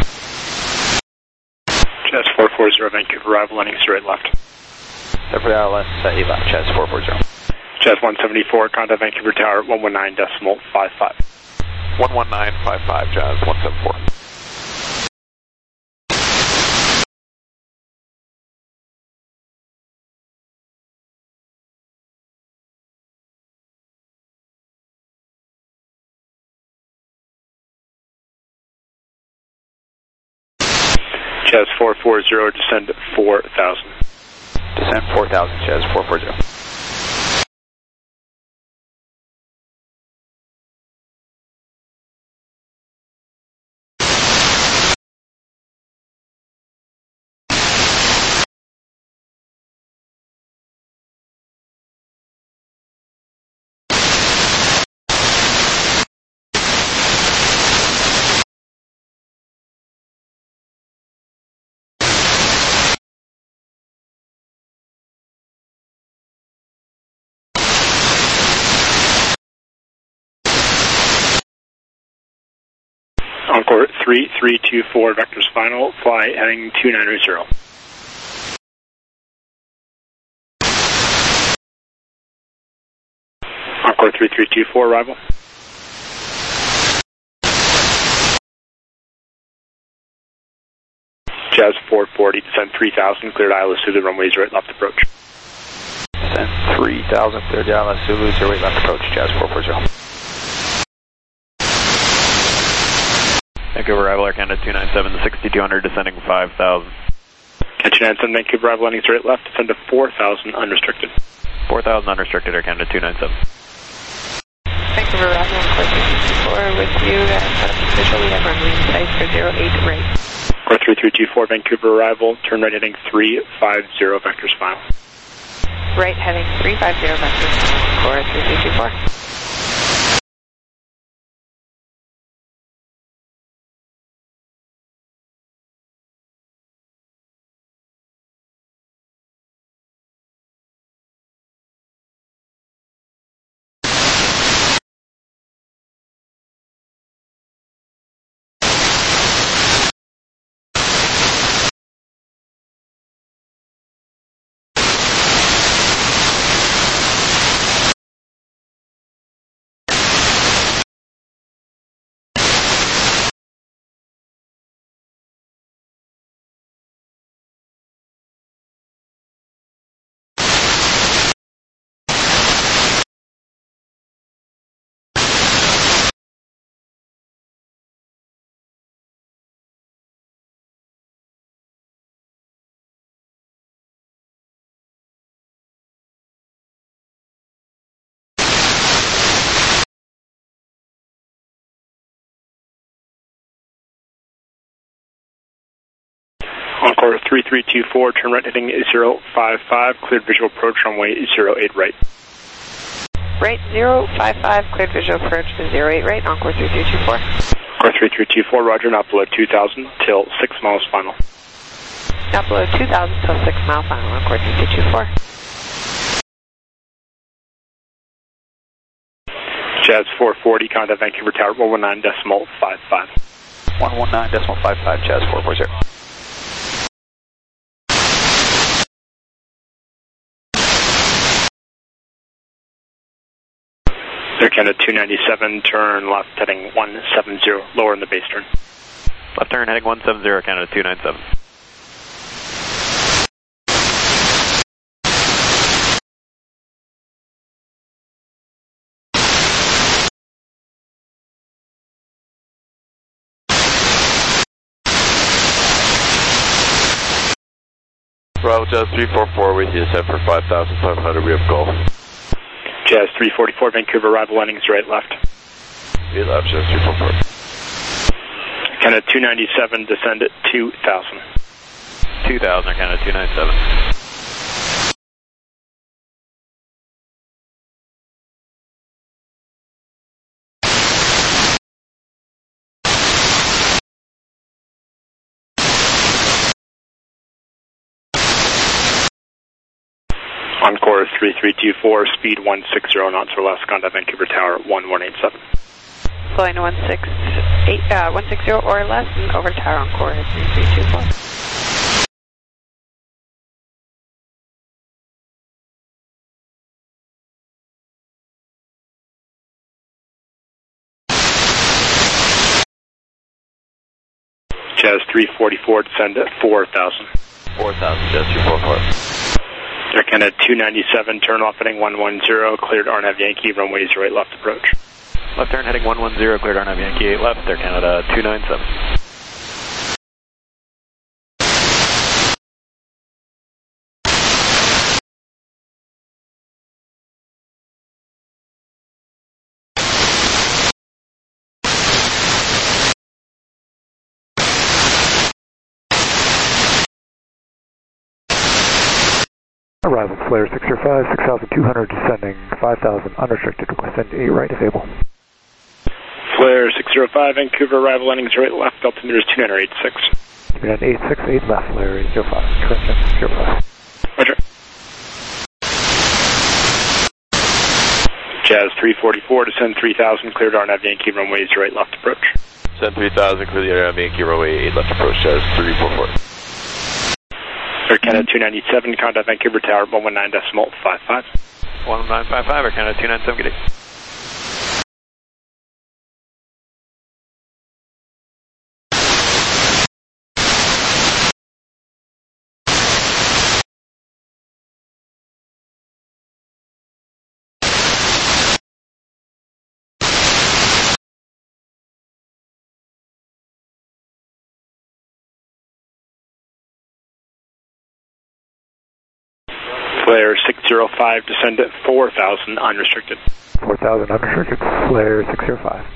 Jazz 440, Vancouver arrival, landing 0 left. Set for the ILS, 8 left, Jazz 440. Jazz 174, contact Vancouver Tower 119.55. 119.55, Jazz 174. Jazz 440, descend 4,000. Descend 4,000, Jazz 440. Encore 3324, vectors final, fly heading 2900. Encore 3324, arrival. Jazz 440, descend 3000, cleared ILS Zulu, runway 08 left approach. Descend 3000, cleared ILS Zulu, 08 left approach, Jazz 440. Vancouver arrival, Air Canada 297, 6200, descending 5,000. Catch 297, Vancouver arrival, landing 08 left, descend to 4,000 unrestricted. 4,000 unrestricted, Air Canada 297. Vancouver Roger, Encore 324 with you. Official, we have runway in sight for 08 right. Core 3324, Vancouver arrival, turn right heading 350 vectors final. Right heading 350 vectors final, Core 3324. Encore 3324, turn right heading 055, cleared visual approach runway 08 right. Right 055, cleared visual approach to 08 right, Encore 3324. Encore 3324, roger, not below 2000 till 6 miles final. Not below 2000 till 6 mile final, Encore 3324. Jazz 440, contact Vancouver Tower 119.55. 119.55, Jazz 440. Air Canada 297, turn left heading 170, lower in the base turn. Left turn heading 170, Canada 297. Bravo Jazz 344 with you, set for 5,500, we have Gulf. Jazz 344, Vancouver arrival landing is right left. Right left, Jazz 344. Canada 297, descend at 2,000. 2,000, Canada 297. Encore 3324, speed 160 knots or less, contact Vancouver Tower 1187. Flying 160 or less and over tower Encore 3324. Jazz 344, descend at 4,000. 4,000, Jazz 344. Air Canada 297, turn off heading 110, cleared RNAV Yankee, runway 08 left approach. Left turn heading 110, cleared RNAV Yankee 8 left, Air Canada 297. Arrival flare 605, 6,200 descending 5,000 unrestricted, request end 8 right if able. Flare 605, Vancouver arrival landing 08 left, altimeter is 2986. Unit 868 left, flare 805, correction 605. Roger. Jazz 344, descend 3000, cleared RNAV Yankee, runway 08 left approach. Descend 3000, clear the RNAV Yankee, runway 8 left approach, Jazz 344. Air Canada 297, contact Vancouver Tower 119.55. 1955, Air Canada 297, good day. Flare 605, descend at 4,000 unrestricted. 4,000 unrestricted, flare 605.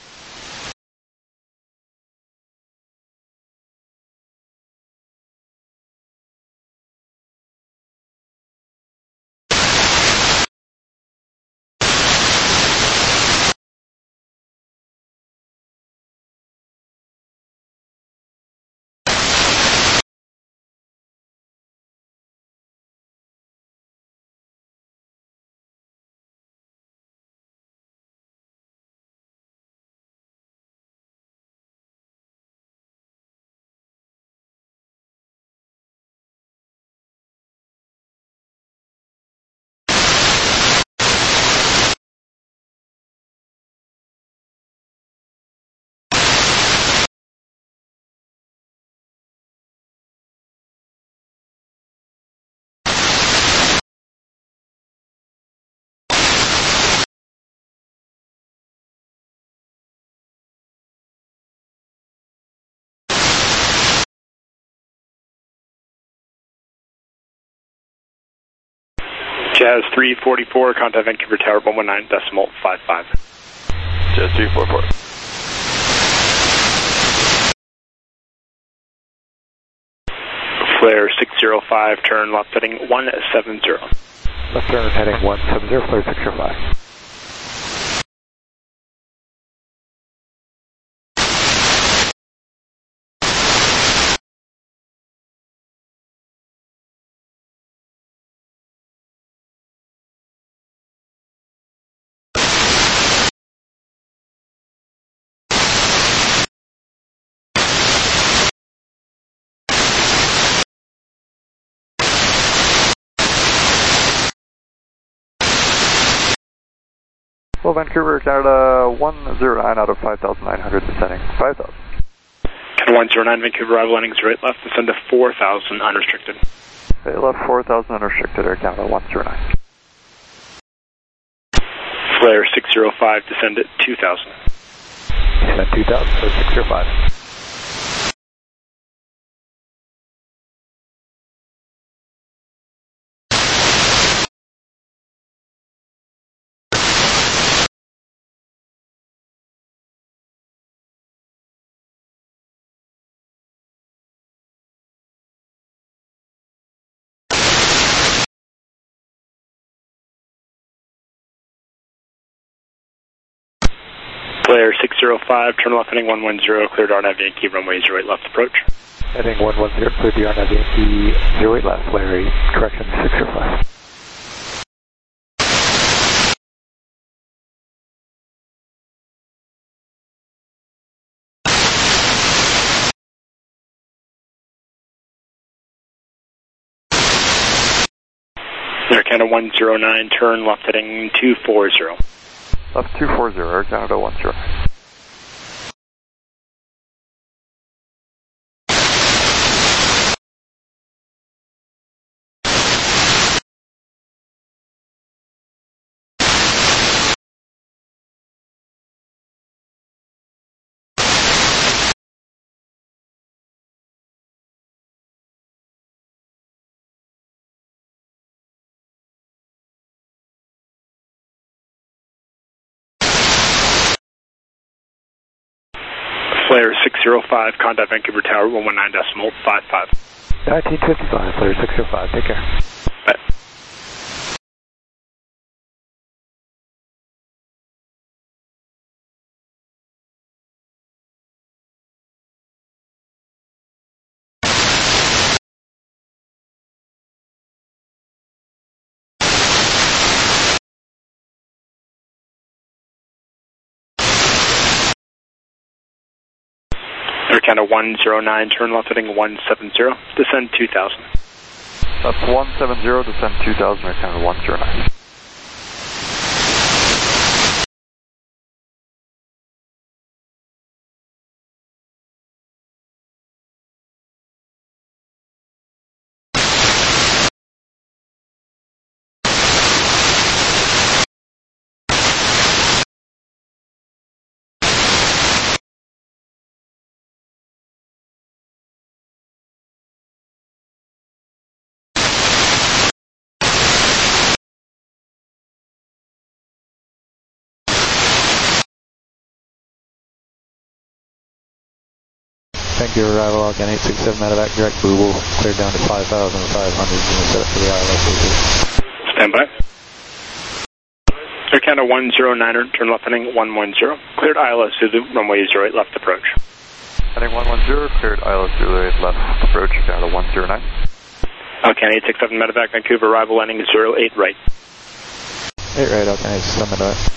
Jazz 344, contact Vancouver Tower 119.55. Jazz 344. Flare 605, turn left heading 170. Left turn heading 170, flare 605. Well, Vancouver, Canada 109 out of 5,900, descending 5,000. Canada 109, Vancouver, arrival landing 08 left, descend to 4,000 unrestricted. They left 4,000 unrestricted, Air Canada 109. Flare 605, descend at 2,000. Descend 2,000, so 605. Flare 605, turn left heading 110, cleared RNAV Yankee, runway 08 left approach. Heading 110, cleared the RNAV Yankee, 08 left, Larry, correction 605. Air Canada 109, turn left heading 240. Left 240, Air Canada 109. Flare 605, contact Vancouver Tower 119.55. 1955, Flare 605, take care. Bye. Air Canada 109, turn left heading 170, descend 2,000. That's 170, descend 2,000, Air Canada 109. Vancouver arrival, Alcan 867 medevac direct Google, cleared down to 5,500 and we'll set up for the ILS. Stand by. Air Canada 109er, turn left heading 110, cleared ILS Zulu, runway 08 left approach. Heading 110, cleared ILS 08 left approach, Canada 109. Alcan 867 medevac, Vancouver arrival, landing 08 right. 8 right, Alcan 867 medevac.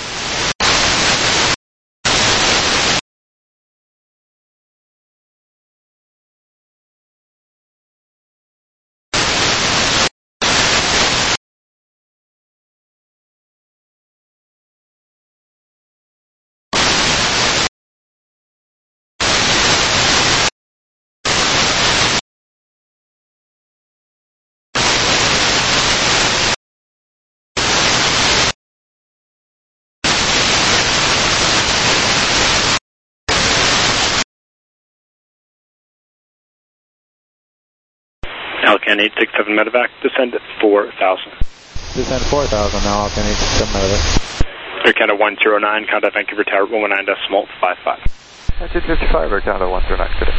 Alcan 867 medevac, descend at 4,000. Descend 4,000 now, Alcan 867 medevac. Air Canada 109, contact Vancouver Tower 119.55. 255, Air Canada 109, good day.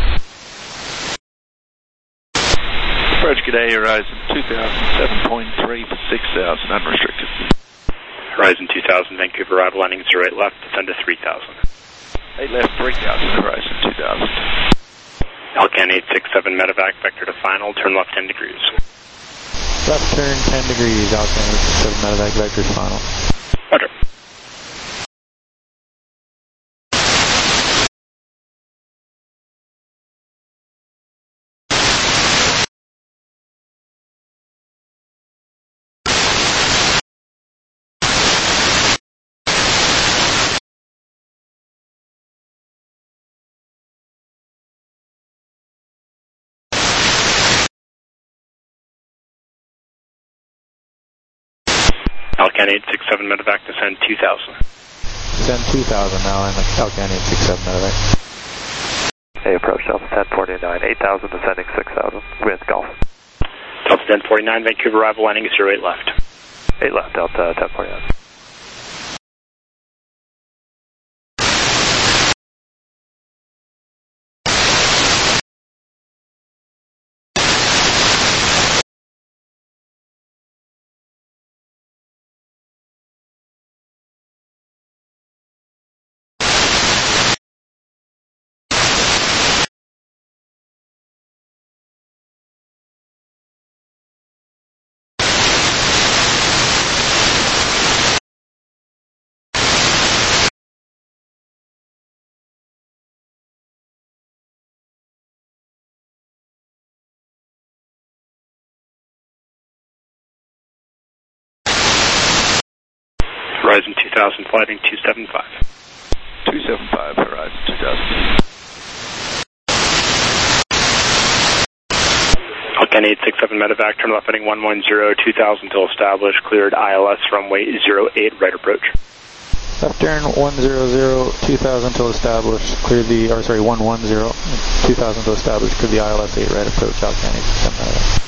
Approach, good day, Horizon 2007.3 for 6,000, unrestricted. Horizon 2000, Vancouver arrival, landing 08 left, descend to 3,000. 8 left, 3,000, Horizon 2000. Alcan 867 medevac, vector to final, turn left 10 degrees. Left turn 10 degrees, Alcan 867 medevac, vector to final. Roger. Alcan 867 medevac, descend 2,000. Descend 2,000 now in the Alcan 867 medevac. Hey, approach Delta 1049, 8,000, descending 6,000, with Golf. Delta 1049, Vancouver arrival, landing 08 left. 8 left, Delta 1049. Horizon 2000, flighting 275. 275, Horizon 2000. Alcan 867 medevac, turn left heading 110, 2000 till established, cleared ILS runway 08, right approach. Left turn 100, 2000 till established, clear the, 110, 2000 till established, clear the ILS 8, right approach, Alcan 867 medevac.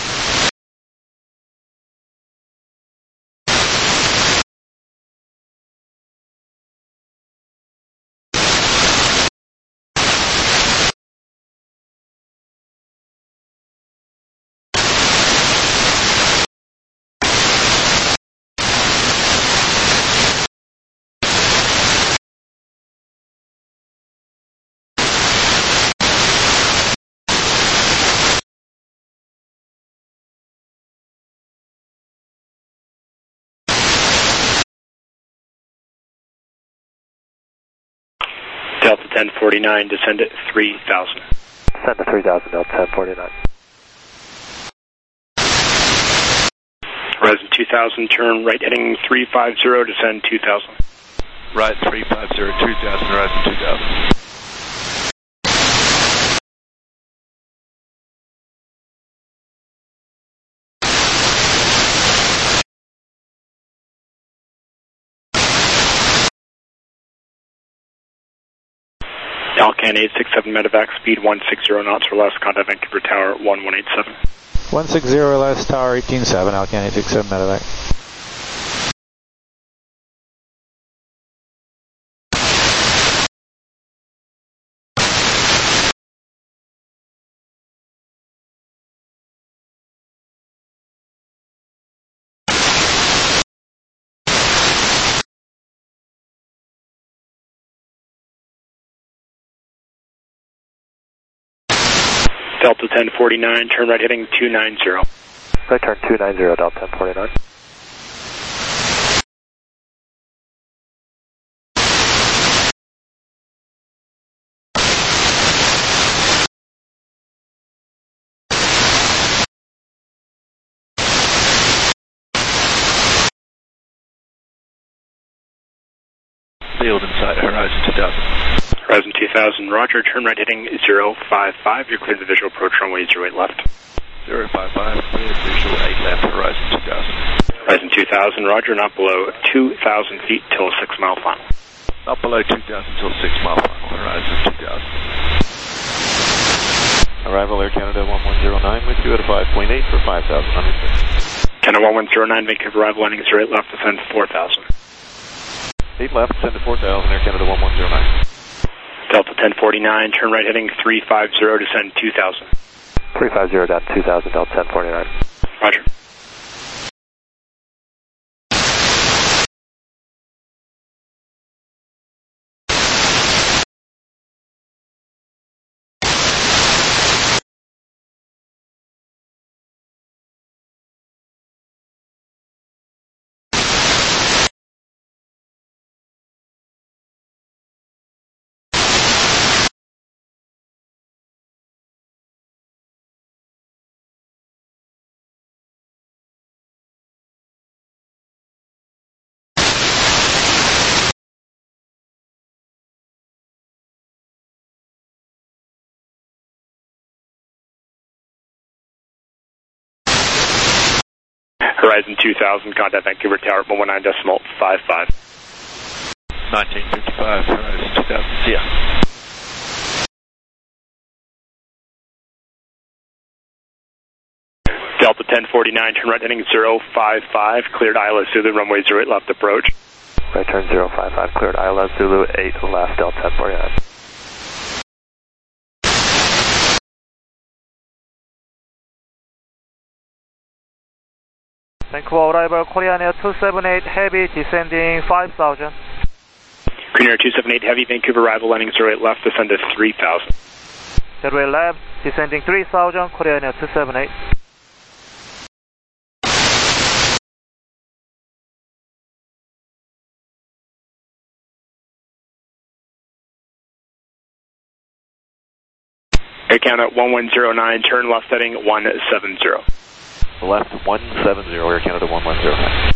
Delta 1049, descend at 3,000. Descend to 3,000, Delta 1049. Horizon 2000, turn right heading 350, descend 2,000. Right 350, 2,000, Horizon 2000. Alcan 867 medevac, speed 160 knots or less, contact Vancouver Tower 1187. 160 or less, Tower 187, Alcan 867 medevac. Delta 1049, turn right heading 290. Right turn 290, Delta 1049. Field inside Horizon 2000. Horizon 2000, roger, turn right heading 055. You're clear to the visual approach runway 08 left. 055, clear visual 8 left, Horizon 2000. Horizon 2000, roger, not below 2,000 feet till 6 mile final. Not below 2,000 till 6 mile final, Horizon 2000. Arrival Air Canada 1109 with you at a 5.8 for 5,000. Canada 1109, Vancouver arrival landing 08 left, descend 4,000. 8 left, send to 4,000, Air Canada 1109. Delta 1049, turn right heading 350, descend 2,000. 350 down 2,000, Delta 1049. Roger. Horizon 2000, contact Vancouver Tower 119.55. 1955, Horizon 2000, see ya. Delta 1049, turn right heading 055, cleared ILS Zulu, runway 08 left approach. Right turn 055, cleared ILS Zulu 8 left, Delta 1049. Vancouver arrival, Korean Air 278 Heavy, descending 5,000. Korean Air 278 Heavy, Vancouver arrival landing 08 left, descend to 3,000. 08 left, descending 3,000, Korean Air 278. Air Canada 1109, turn left heading 170. Left 170, Air Canada 1109.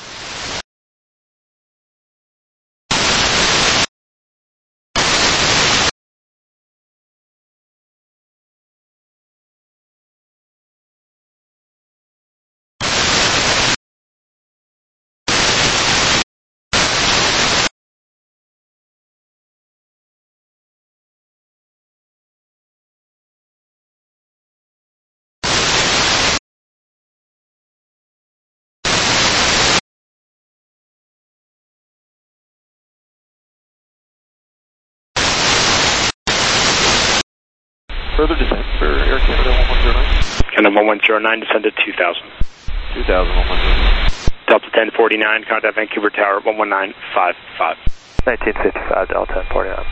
Further descent for Air Canada 1109. Canada 1109, descend to 2,000. 2,000, 1109. Delta 1049, contact Vancouver Tower 119.55. 1955, Delta 1049.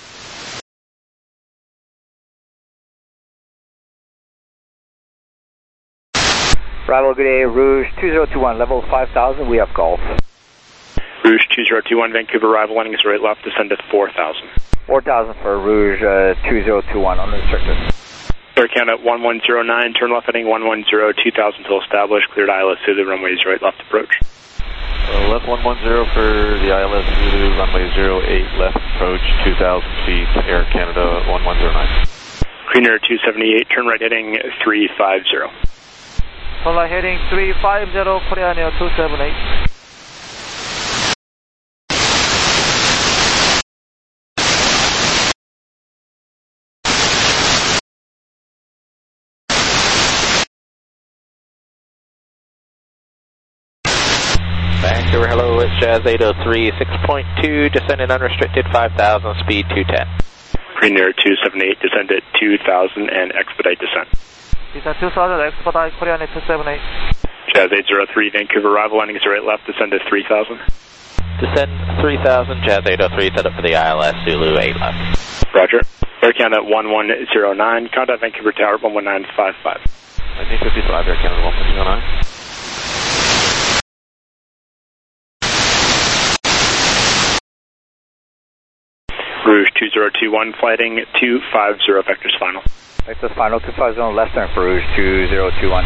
Arrival, good day, Rouge 2021, level 5,000, we have golf. Rouge 2021, Vancouver arrival landing 08 left, descend to 4,000. 4,000 for Rouge 2021, unrestricted. Air Canada 1109, turn left heading 110, 2,000 till established, cleared ILS Zulu, runway 08 left approach. Left 110 for the ILS Zulu, runway 08 left approach, 2,000 feet, Air Canada 1109. Korean Air 278, turn right heading 350. Turn right heading 350, Korean Air 278. Vancouver, hello, it's Jazz 803, 6.2, descending unrestricted 5,000, speed 210. Korean Air 278, descend at 2,000 and expedite descent. Descend 2,000, expedite, Korean Air 278. Jazz 803, Vancouver arrival landing 08 left, descend to 3,000. Descend 3,000, Jazz 803, set up for the ILS Zulu 8 left. Roger. Air Canada 1109, contact Vancouver Tower 11955. 1955, Air Canada 1109. Rouge 2021, flighting 250, vectors final. Vectors final, 250, left turn for Rouge 2021.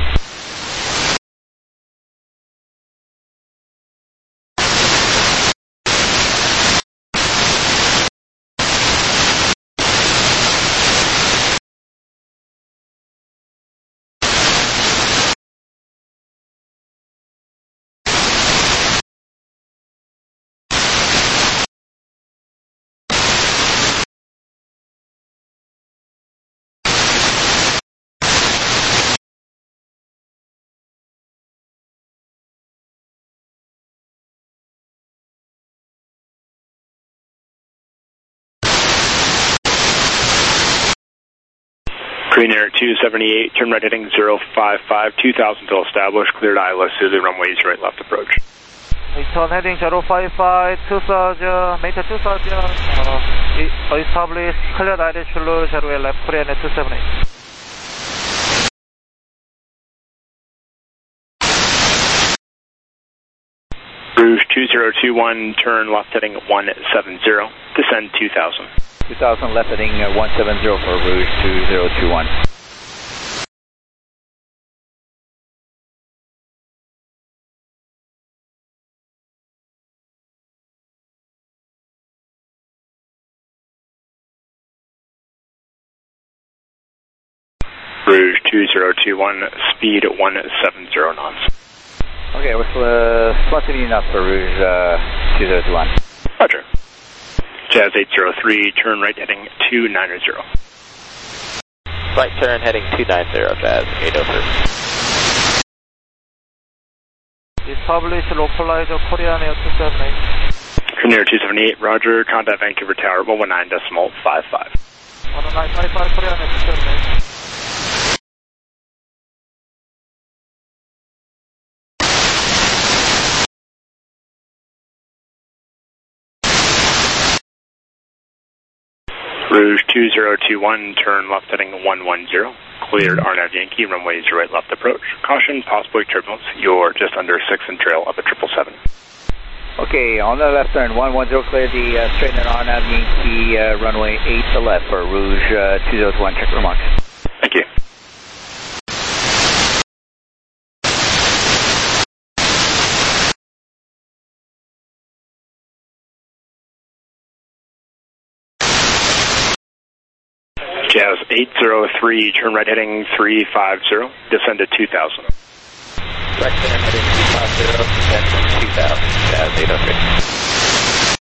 Korean Air 278, turn right heading 055, 2000 till established, cleared ILS Zulu, runway 08 left approach. Turn heading 055, 2000, meter 2000, established, cleared ILS Zulu, 08 left, Korean Air 278. Rouge 2021, turn left heading 170, descend 2000. 2000 left heading 170 for Rouge 2021. Rouge 2021, speed 170 knots. Okay, we're selecting enough for Rouge 2021. Roger. Jazz 803, turn right heading 290. Right turn heading 290, Jazz 803. Established, localizer, Korean Air 278. Korean Air 278, roger, contact Vancouver Tower 119.55. 119.55, Korean Air 278. Rouge 2021, turn left heading 110, cleared RNAV Yankee, runway 08 left approach. Caution, possible turbulence, you're just under 6 and trail of a 777. Okay, on the left turn, 110, clear the straighten and RNAV Yankee, runway 8 to left for Rouge 2021, check remarks. Thank you. Jazz 803, turn right heading 350, descend to 2000. Right turn heading 350, descend to 2000, Jazz 803.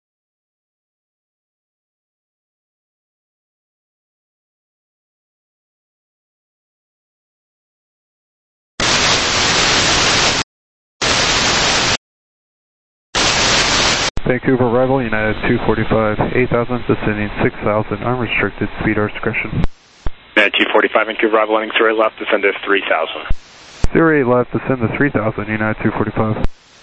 Vancouver arrival, United 245, 8,000, descending 6,000, unrestricted, speed or discretion. United 245, Vancouver arrival, heading 08 left, descend to 3000. 08 left, descend to 3000, United 245.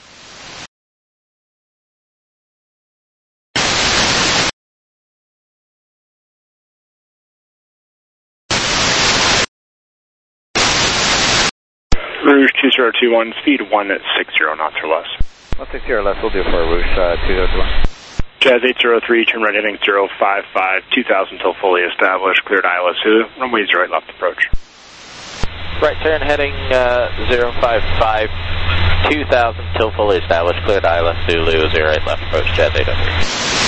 Rouge 2021, speed 160 knots or less. 160 or less will do for Rouge 2021. Jazz 803, turn right heading 055, 2000 till fully established, cleared ILS Zulu, runway 08 left approach. Right turn heading 055, 2000 till fully established, cleared ILS Zulu, 08 left approach, Jazz 803.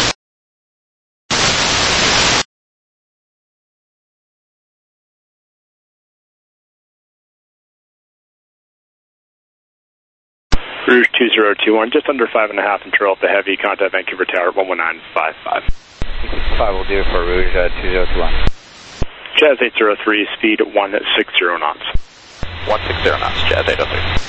Rouge 2021, just under 5.5 and trail up the heavy, contact Vancouver Tower 119.55. 65 will do for Rouge 2021. Jazz 803, speed 160 knots. 160 knots, Jazz 803.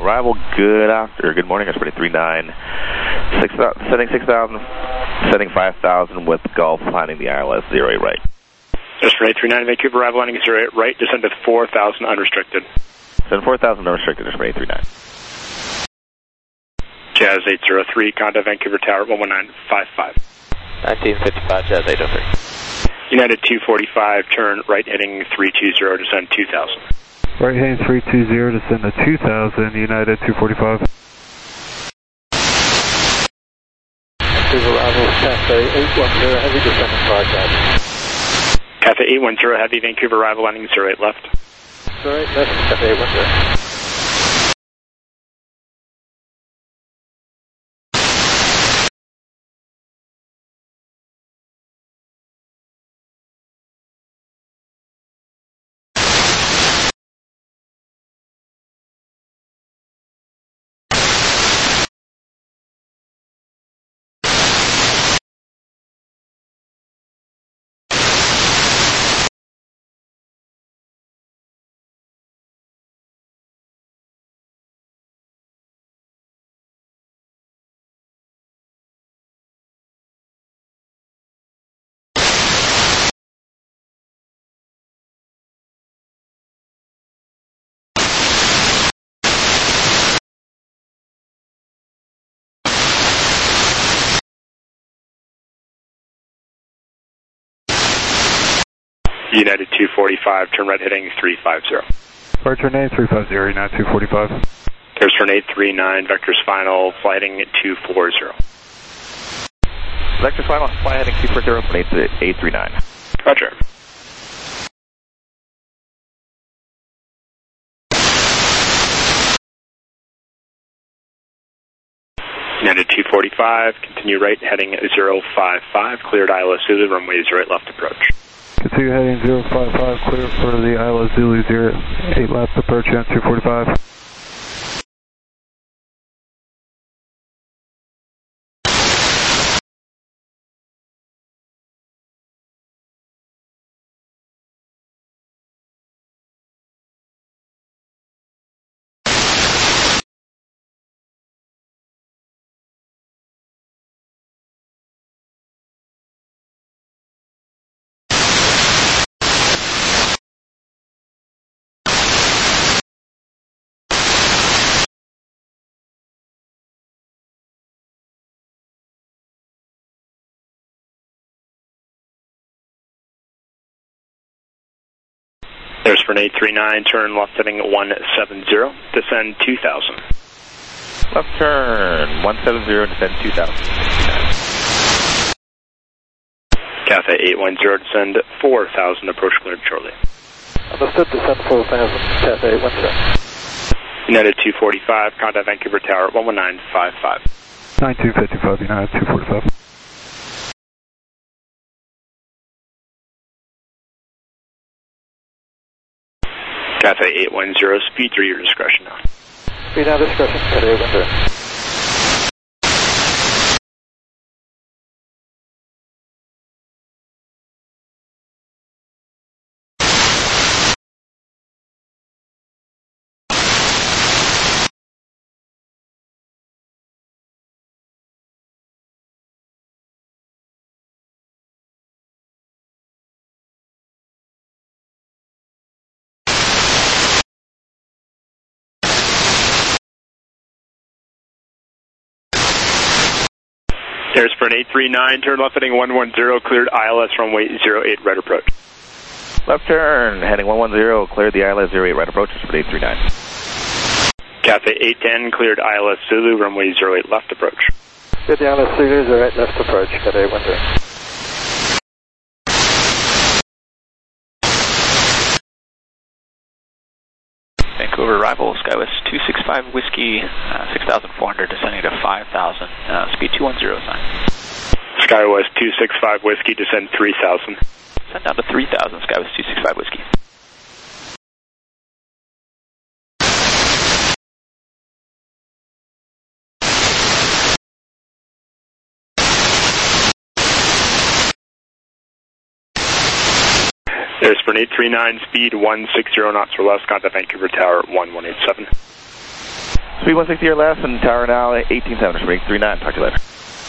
Arrival, good morning, Express 39. Setting 6,000, setting 5,000 with Gulf, landing the ILS 08 right. Express 39, Vancouver, arrival landing 08 right, descend to 4,000 unrestricted. Descend 4,000 unrestricted, Express 39. Jazz 803, contact Vancouver Tower 11955. 1955, Jazz 803. United 245, turn right heading 320, descend 2,000. Right heading 320, descend to 2,000, United 245. Arrival, Cathay 810, heavy descending 5,000. Cathay 810, heavy, Vancouver arrival landing 08 left. 08 left, Cathay 810. United 245, turn right heading 350. Right turn 350, United 245. There's turn 839, vectors final, flight heading 240. Vectors final, flight heading 240, 839. Roger. United 245, continue right heading 055, cleared ILS Zulu, runway 08 left approach. Continue heading 055, clear for the ILS Zulu 08 left approach on 245. There's for an 839, turn left heading 170, descend 2,000. Left turn 170, descend 2,000. Cathay 810, descend 4,000, approach cleared shortly. Understood, descend 4,000, Cathay 810. United 245, contact Vancouver Tower 11955. 9255, United 245. Cathay 810, speed 3, your discretion now. Speed now discretion, Cathay 810. There's for an 839, turn left heading 110, cleared ILS runway 08 right approach. Left turn, heading 110, cleared the ILS 08 right approach, for 839. Cathay 810, cleared ILS Zulu, runway 08 left approach. Cleared the ILS Zulu, 08 left approach, Cathay 810. Vancouver arrival, Skywest 265 Whiskey, 6,400, descending to 5,000, speed 210 sign. Skywest 265 Whiskey, descend 3,000. Send down to 3,000, Skywest 265 Whiskey. There's for an 839, speed 160 knots or less, contact Vancouver Tower 1187. Speed 160 or less, and tower now 18.7, break 39. Talk to you later.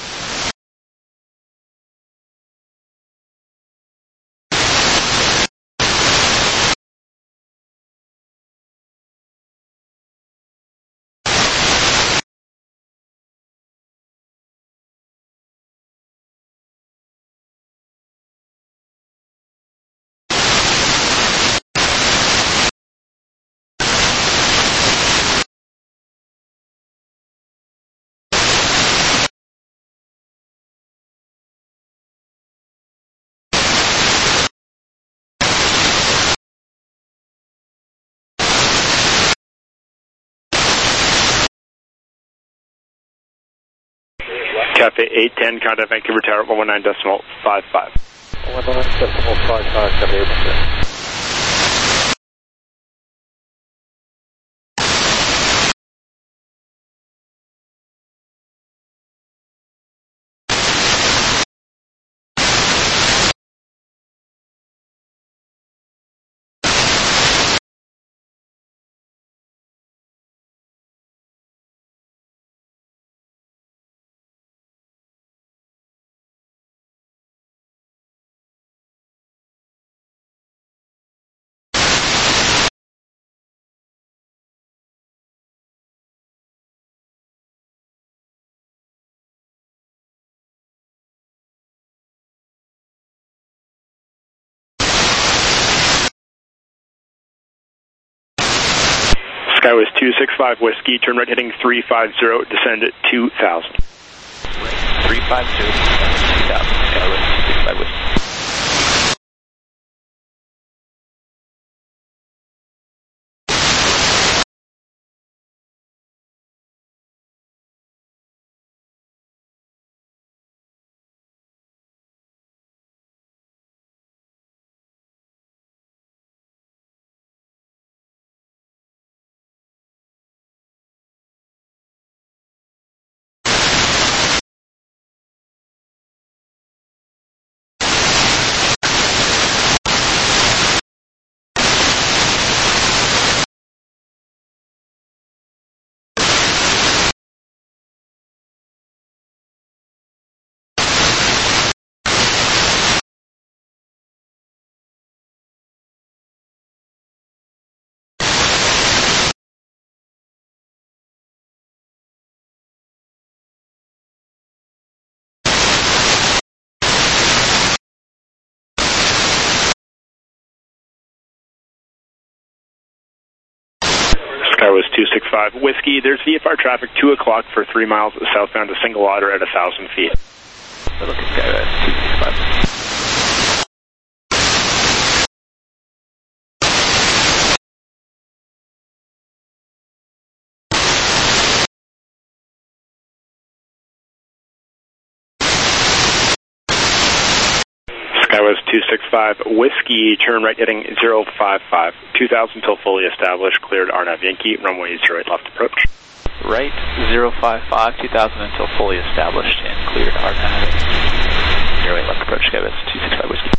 Cafe 810, contact Vancouver Tower 119.55. 119.55, Cafe 810. Skywest 265 Whiskey, turn right heading 350, descend at 2,000. 350, 2,000, Skywest 265 Whiskey. Skywest 265 Whiskey, there's VFR traffic 2 o'clock for 3 miles southbound to Single Water at 1,000 feet. Look at Skywest 265. Skywest 265 Whiskey, turn right heading 055, 2,000 till fully established, cleared RNAV Yankee, runway 08 left approach. Right 055, 2,000 until fully established and cleared RNAV 08 left approach, Skywest 265 Whiskey.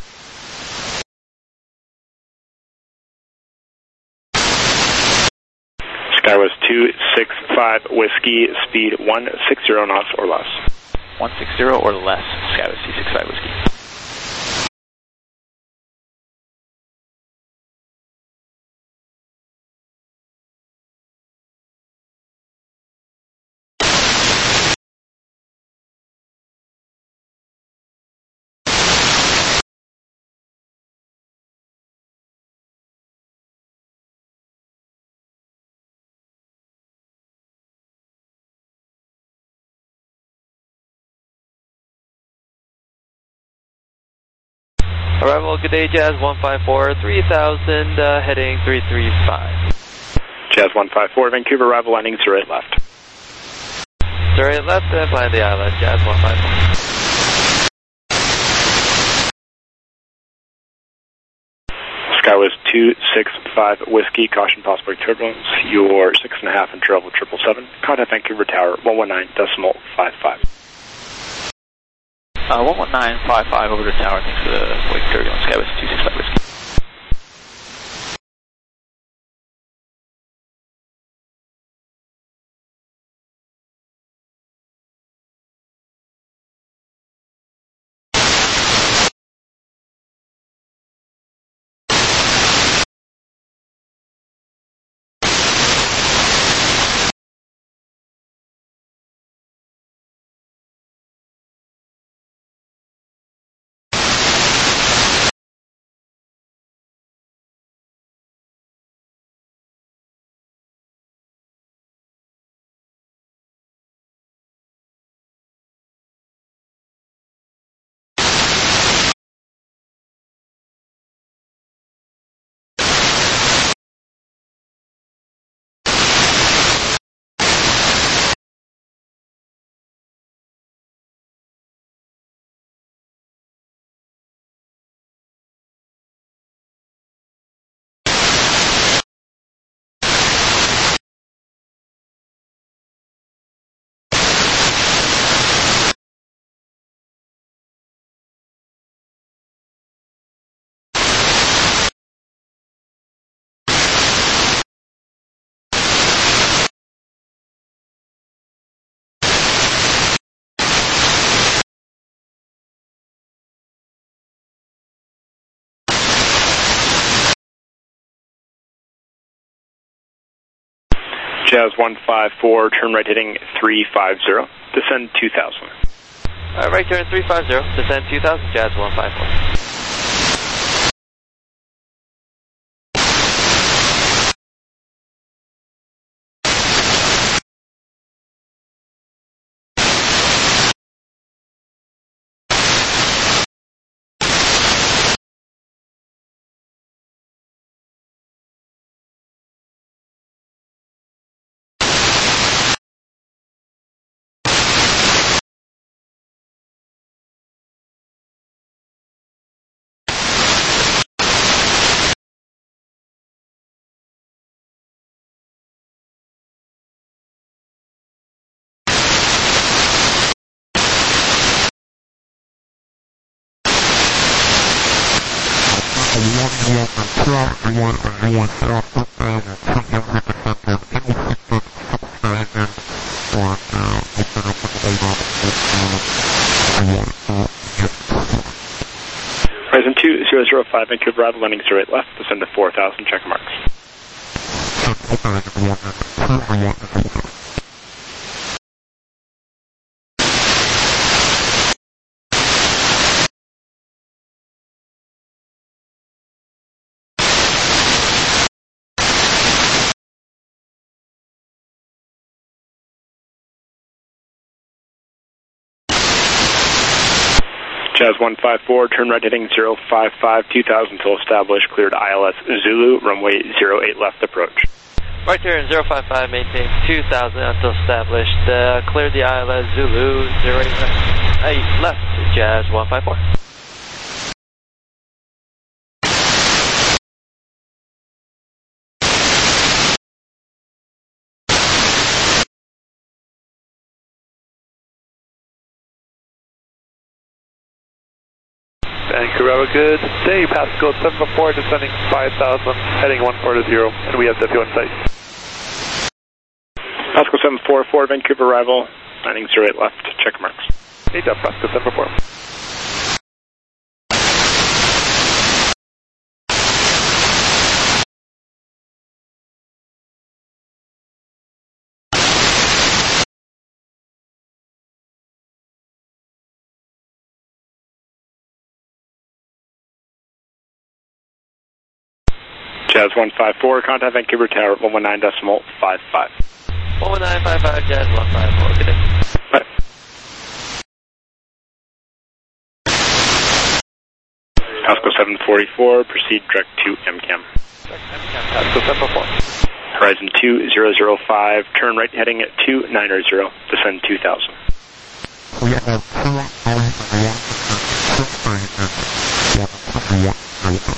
Skywest 265 Whiskey, speed 160 knots or less. 160 or less, Skywest 265 Whiskey. Arrival, good day, Jazz 154, 3,000, heading 335. Jazz 154, Vancouver, arrival landing 08 left. 08 left, flying the ILS, Jazz 154. Skywest 265 Whiskey, caution possible turbulence, you're 6.5 in travel 777, contact Vancouver Tower 119.55. 119.55 over to tower, thanks for the wake turbulence, Skywest 265 Whiskey. Jazz 154, turn right heading 350, descend 2000. Right turn 350, descend 2000, Jazz 154. Horizon 2005, Vancouver Ave, landing 08 left, descend to 4000, check marks. Jazz 154, turn right heading 055, 2000 till established, cleared ILS Zulu, runway 08 left approach. Right turn 055, maintain 2000 until established, cleared the ILS Zulu, 08 left, Jazz 154. Vancouver, have a good day. Pascal 744, descending 5000, heading 140, and we have W in sight. Pascal 744, Vancouver arrival, landing 08 left, check marks. Hey, Pascal 744. Jazz 154, contact Vancouver Tower 119.55. 11955, Jazz 154, good day. Bye. Pascal 744, proceed direct to MCAM. Pascal 744. Horizon 2005, turn right heading at 290, descend 2000. We have 2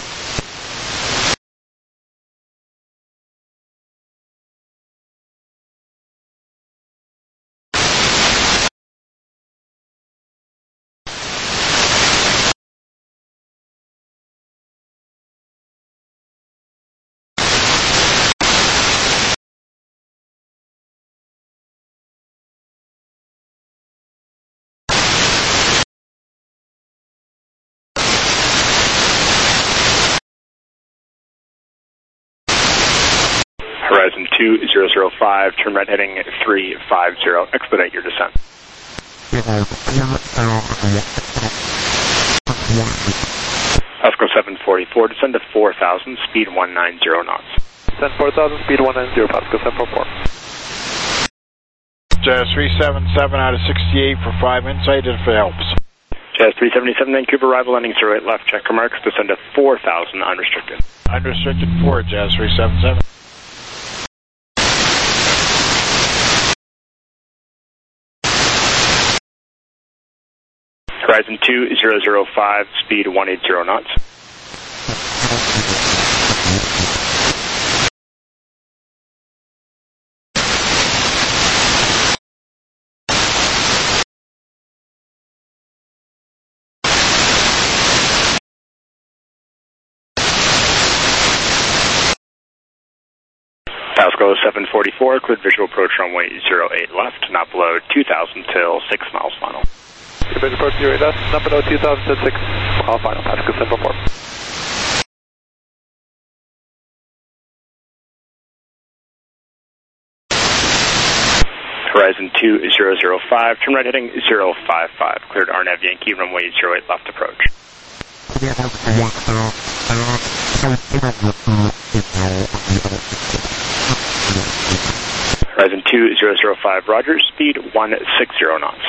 Horizon 2005, turn right heading 350, expedite your descent. Pascal 744, descend to 4000, speed 190 knots. Descend 4000, speed 190, Pascal 744. Jazz 377 out of 68 for 5 insight if it helps. Jazz 377, Vancouver arrival, landing 08 left, check marks, descend to 4000, unrestricted. Unrestricted 4, Jazz 377. Horizon 2005, speed 180 knots. Pascal 744, cleared visual approach runway 08 left, not below 2000 till 6 miles final. Visual approach 08 left, not below 2000 till 6 miles final, Pascal 744. Horizon 2005, turn right heading 055, cleared RNAV Yankee, runway 08 left approach. Horizon 2005, roger, speed 160 knots.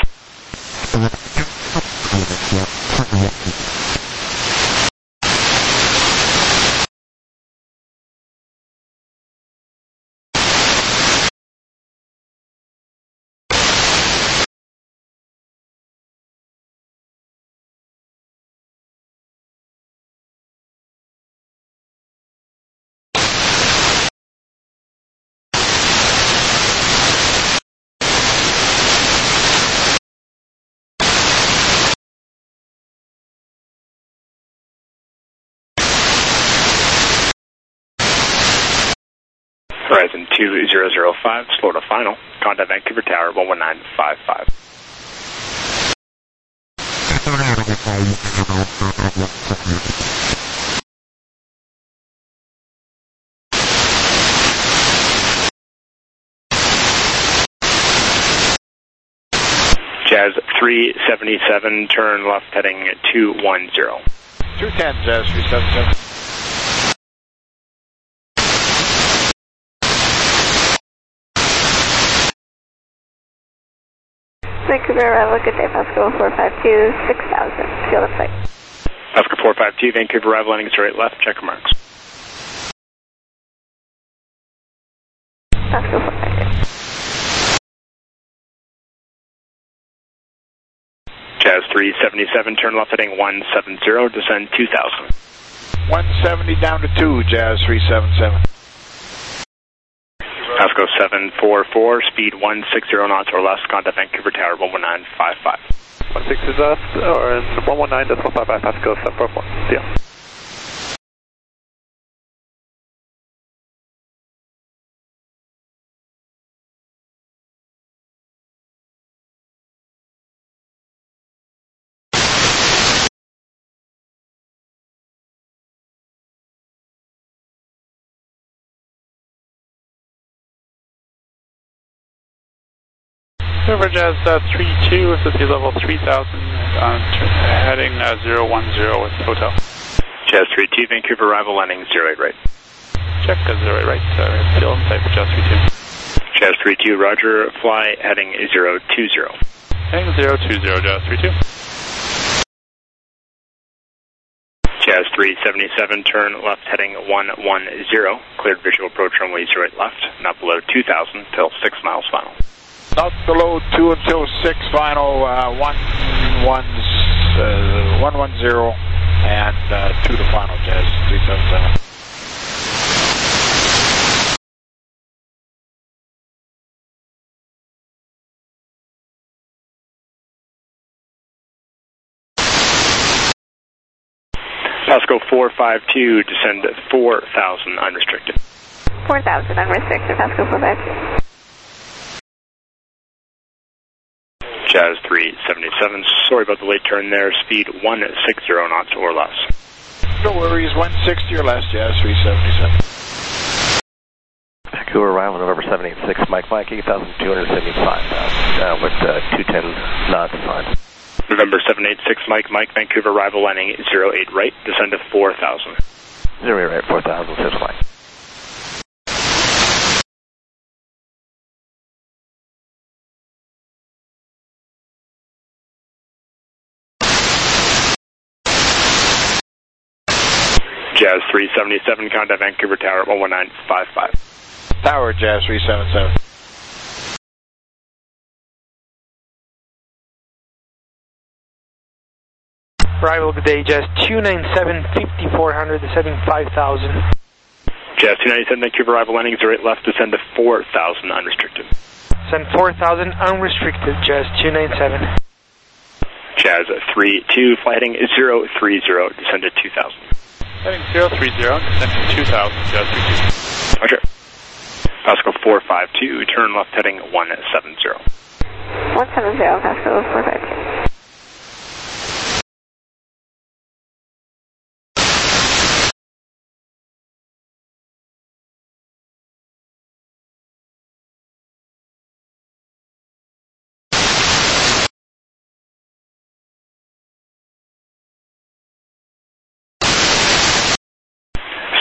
Horizon 2005, slow to final. Contact Vancouver Tower 11955. Jazz 377, turn left heading 210. 210, Jazz 377. Vancouver arrival, good day, Pascal 452, 6000, field of sight. Pascal 452, Vancouver arrival, landing 08 left, check marks. Pascal 452. Jazz 377, turn left heading 170, descend 2000. 170 down to 2, Jazz 377. Pasco 744, speed 160 knots or less, contact Vancouver Tower 11955. 160 left, or 119.55, Pasco 744, deal. Silver Jazz 32, associate level 3000, heading 010 with hotel. Jazz 32, Vancouver arrival, landing 08 right. Check 08 right, still in sight for Jazz 32. Jazz 32, roger, fly heading 020. Heading 020, Jazz 32. Jazz 377, turn left heading 110, cleared visual approach runway 08 left, not below 2000 till 6 miles final. Not below 2 until 6, final 110 and 2 to final, Jazz 377. Pasco 452, descend 4000 unrestricted. 4000 unrestricted, Pascal 452. Jazz 377, sorry about the late turn there, speed 160 knots or less. No worries, 160 or less, Jazz 377. Vancouver arrival, November 786, Mike 8,275, with 210 knots fine. November 786, Mike, Vancouver arrival, landing 08 right, descend to 4000. 08 right, 4000, says fine. Jazz 377, contact Vancouver Tower 11955. Tower, Jazz 377. Arrival, good day, Jazz 297, 5400, descending 5000. Jazz 297, Vancouver arrival, landing 08 left, descend to 4000 unrestricted. Send 4000 unrestricted, Jazz 297. Jazz 32, flight heading 030, descend to 2000. Heading 030, descending 2000, Jazz 32. Roger. Pasco 452, turn left heading 170. 170, Pascal 452.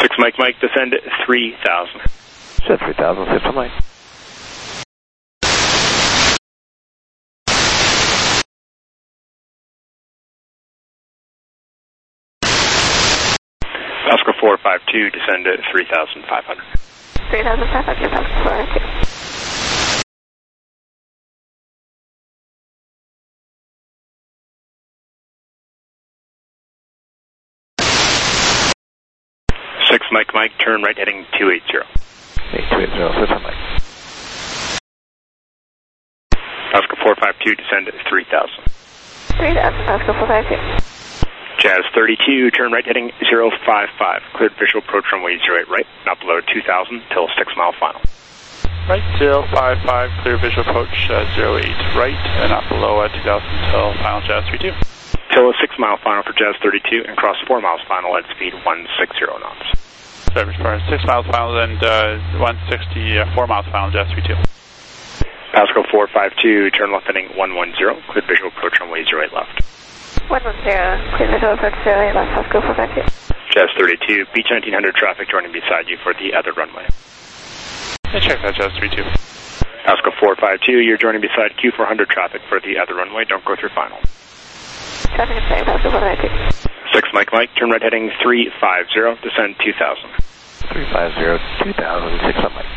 6 Mike, descend 3,000. Descend 3,000, 6 Mike. Oscar 452, descend 3,500. 3,500, Oscar 452. Mike, turn right heading 280. 280, 6 Mike. Oscar 452, descend 3,000. 3,000, Oscar 452. Jazz 32, turn right heading 055. Cleared visual approach runway 08 right, not below 2,000 till 6 mile final. Right, 055, clear visual approach 08 right, and not below 2,000 till final Jazz 32. Till a 6 mile final for Jazz 32 and cross 4 miles final at speed 160 knots. Service for 6 miles final and 160, 4 miles final Jazz 32. Pascal 452, turn left heading 110, cleared visual approach runway 08 left. 110, clear visual approach 08 left, Pascal 452. Jazz 32, Beach 1900 traffic joining beside you for the other runway. Check that, Jazz 32. Pascal 452, you're joining beside Q400 traffic for the other runway, don't go through final. Traffic is saying Pascal 452. 6 Mike, turn right heading 350, descend 2,000. 350, 2,000, 6 Mike.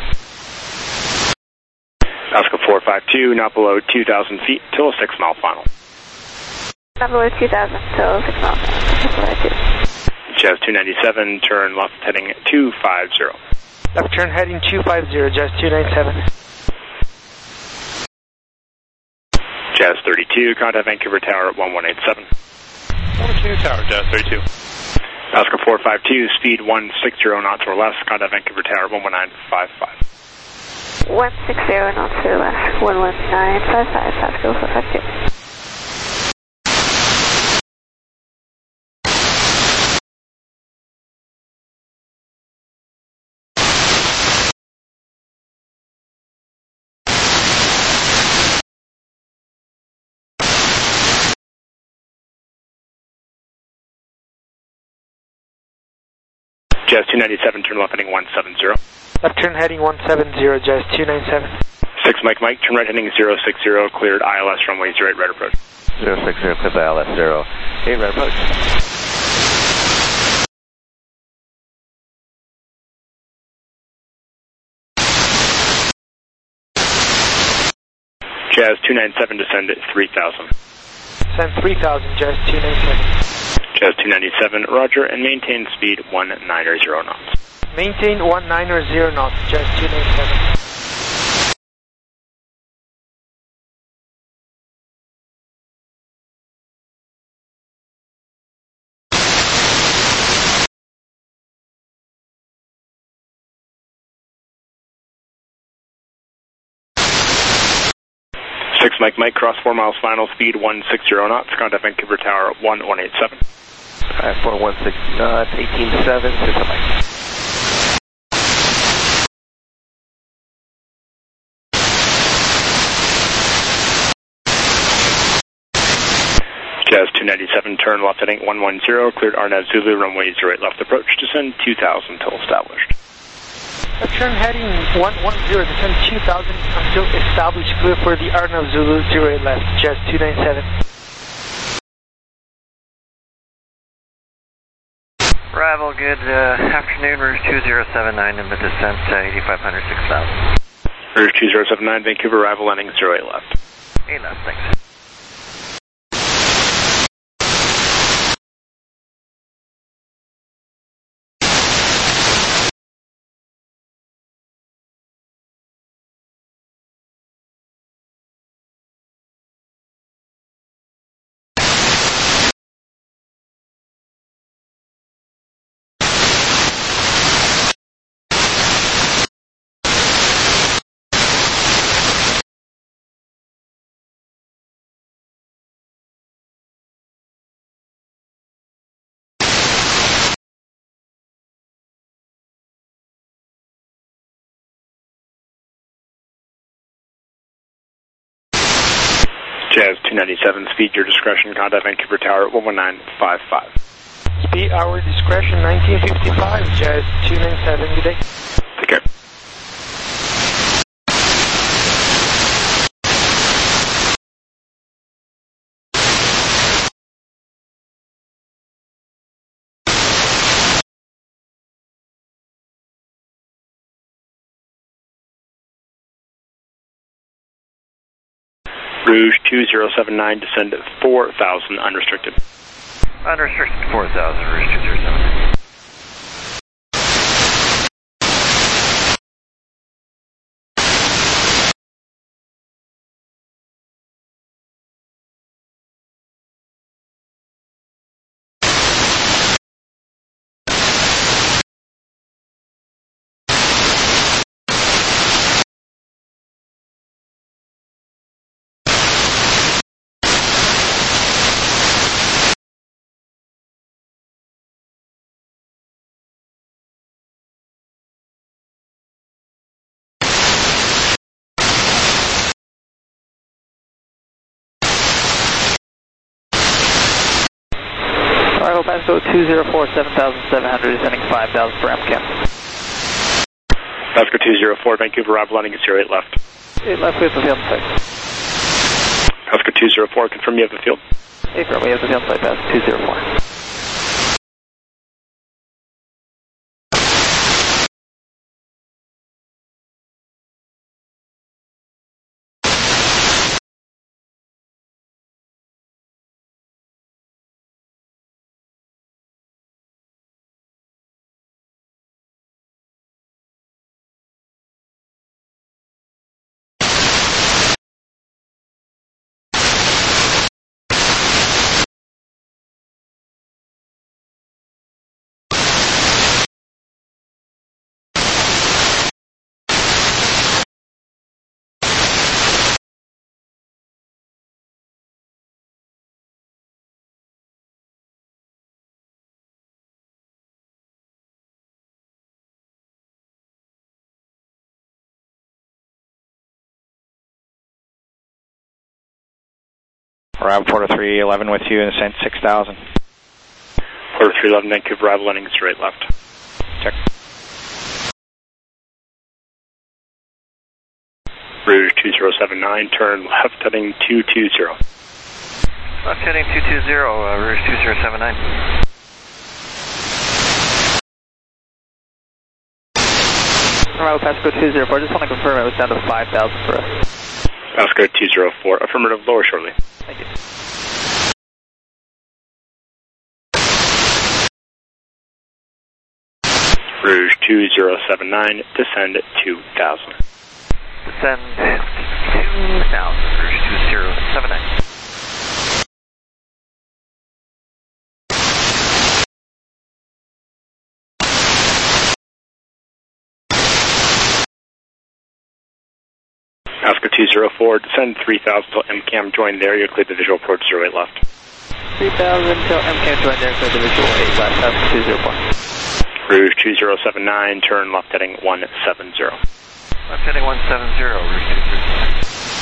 Pascal 452, not below 2,000 feet till a 6 mile final. Not below 2,000 till 6 miles final. Jazz 297, turn left heading 250. Left turn heading 250, Jazz 297. Jazz 32, contact Vancouver Tower 1187. 12 Tower, Jazz 32. Oscar 452, speed 160 knots or less, contact Vancouver Tower 11955. 160 knots or less, 11955, Pascal 452. Jazz 297, turn left heading 170. Left turn heading 170, Jazz 297. 6 Mike, turn right heading 060, cleared ILS runway 08 right approach. 060, cleared ILS 08 right approach. Jazz 297, descend 3,000. Descend 3,000, Jazz 297. Jazz 297, roger, and maintain speed 190 knots. Maintain 190 knots, Jazz 297. Mike, cross 4 miles final, speed 160 knots, contact Vancouver Tower 1187. 4116 knots, 18.7, 6 Mike. Jazz 297, turn left heading 110, cleared Arnav Zulu, runway 08 left approach, descend 2,000 till established. Left turn heading 110, descend 2,000 until established, clear for the Arnav Zulu 08 left, Jazz 297. Arrival, good afternoon, Rouge 2079 in the descent, 8,500, 6,000. Rouge 2079, Vancouver, arrival landing 08 left. 8 left, thanks. Jazz 297, speed your discretion, contact Vancouver Tower 11955. Speed hour discretion 1955, Jazz 297, good day. Take care. Rouge 2079, descend at 4,000, unrestricted. Unrestricted 4,000, Rouge 2079. Arrival Pasco 204, 7,700, descending 5,000 for MCAM. Pasco 204, Vancouver, arrival landing at 08 left. 8 left, we have the field in sight. Pasco 204, confirm you have the field. Affirm, we have the field in sight, Pasco 204. Arrival Porter 311 with you, and ascent 6,000. Porter 311, Vancouver, arrival landing at 08 left. Check. Rouge 2079, turn left heading 220. Left heading 220, Rouge 2079. Arrival Pasco 204, just want to confirm it was down to 5,000 for us. Pasco 204, affirmative, lower shortly. Thank you. Rouge 2079, descend at 2,000. Descend 2,000, Rouge 2079. Pasco 204, descend 3,000 till MCAM join there, you clear the visual approach 08 left. 3,000 till MCAM join there, clear the visual 8 left, Pasco 204. Rouge 2079, turn left heading 170. Left heading 170, Rouge 209.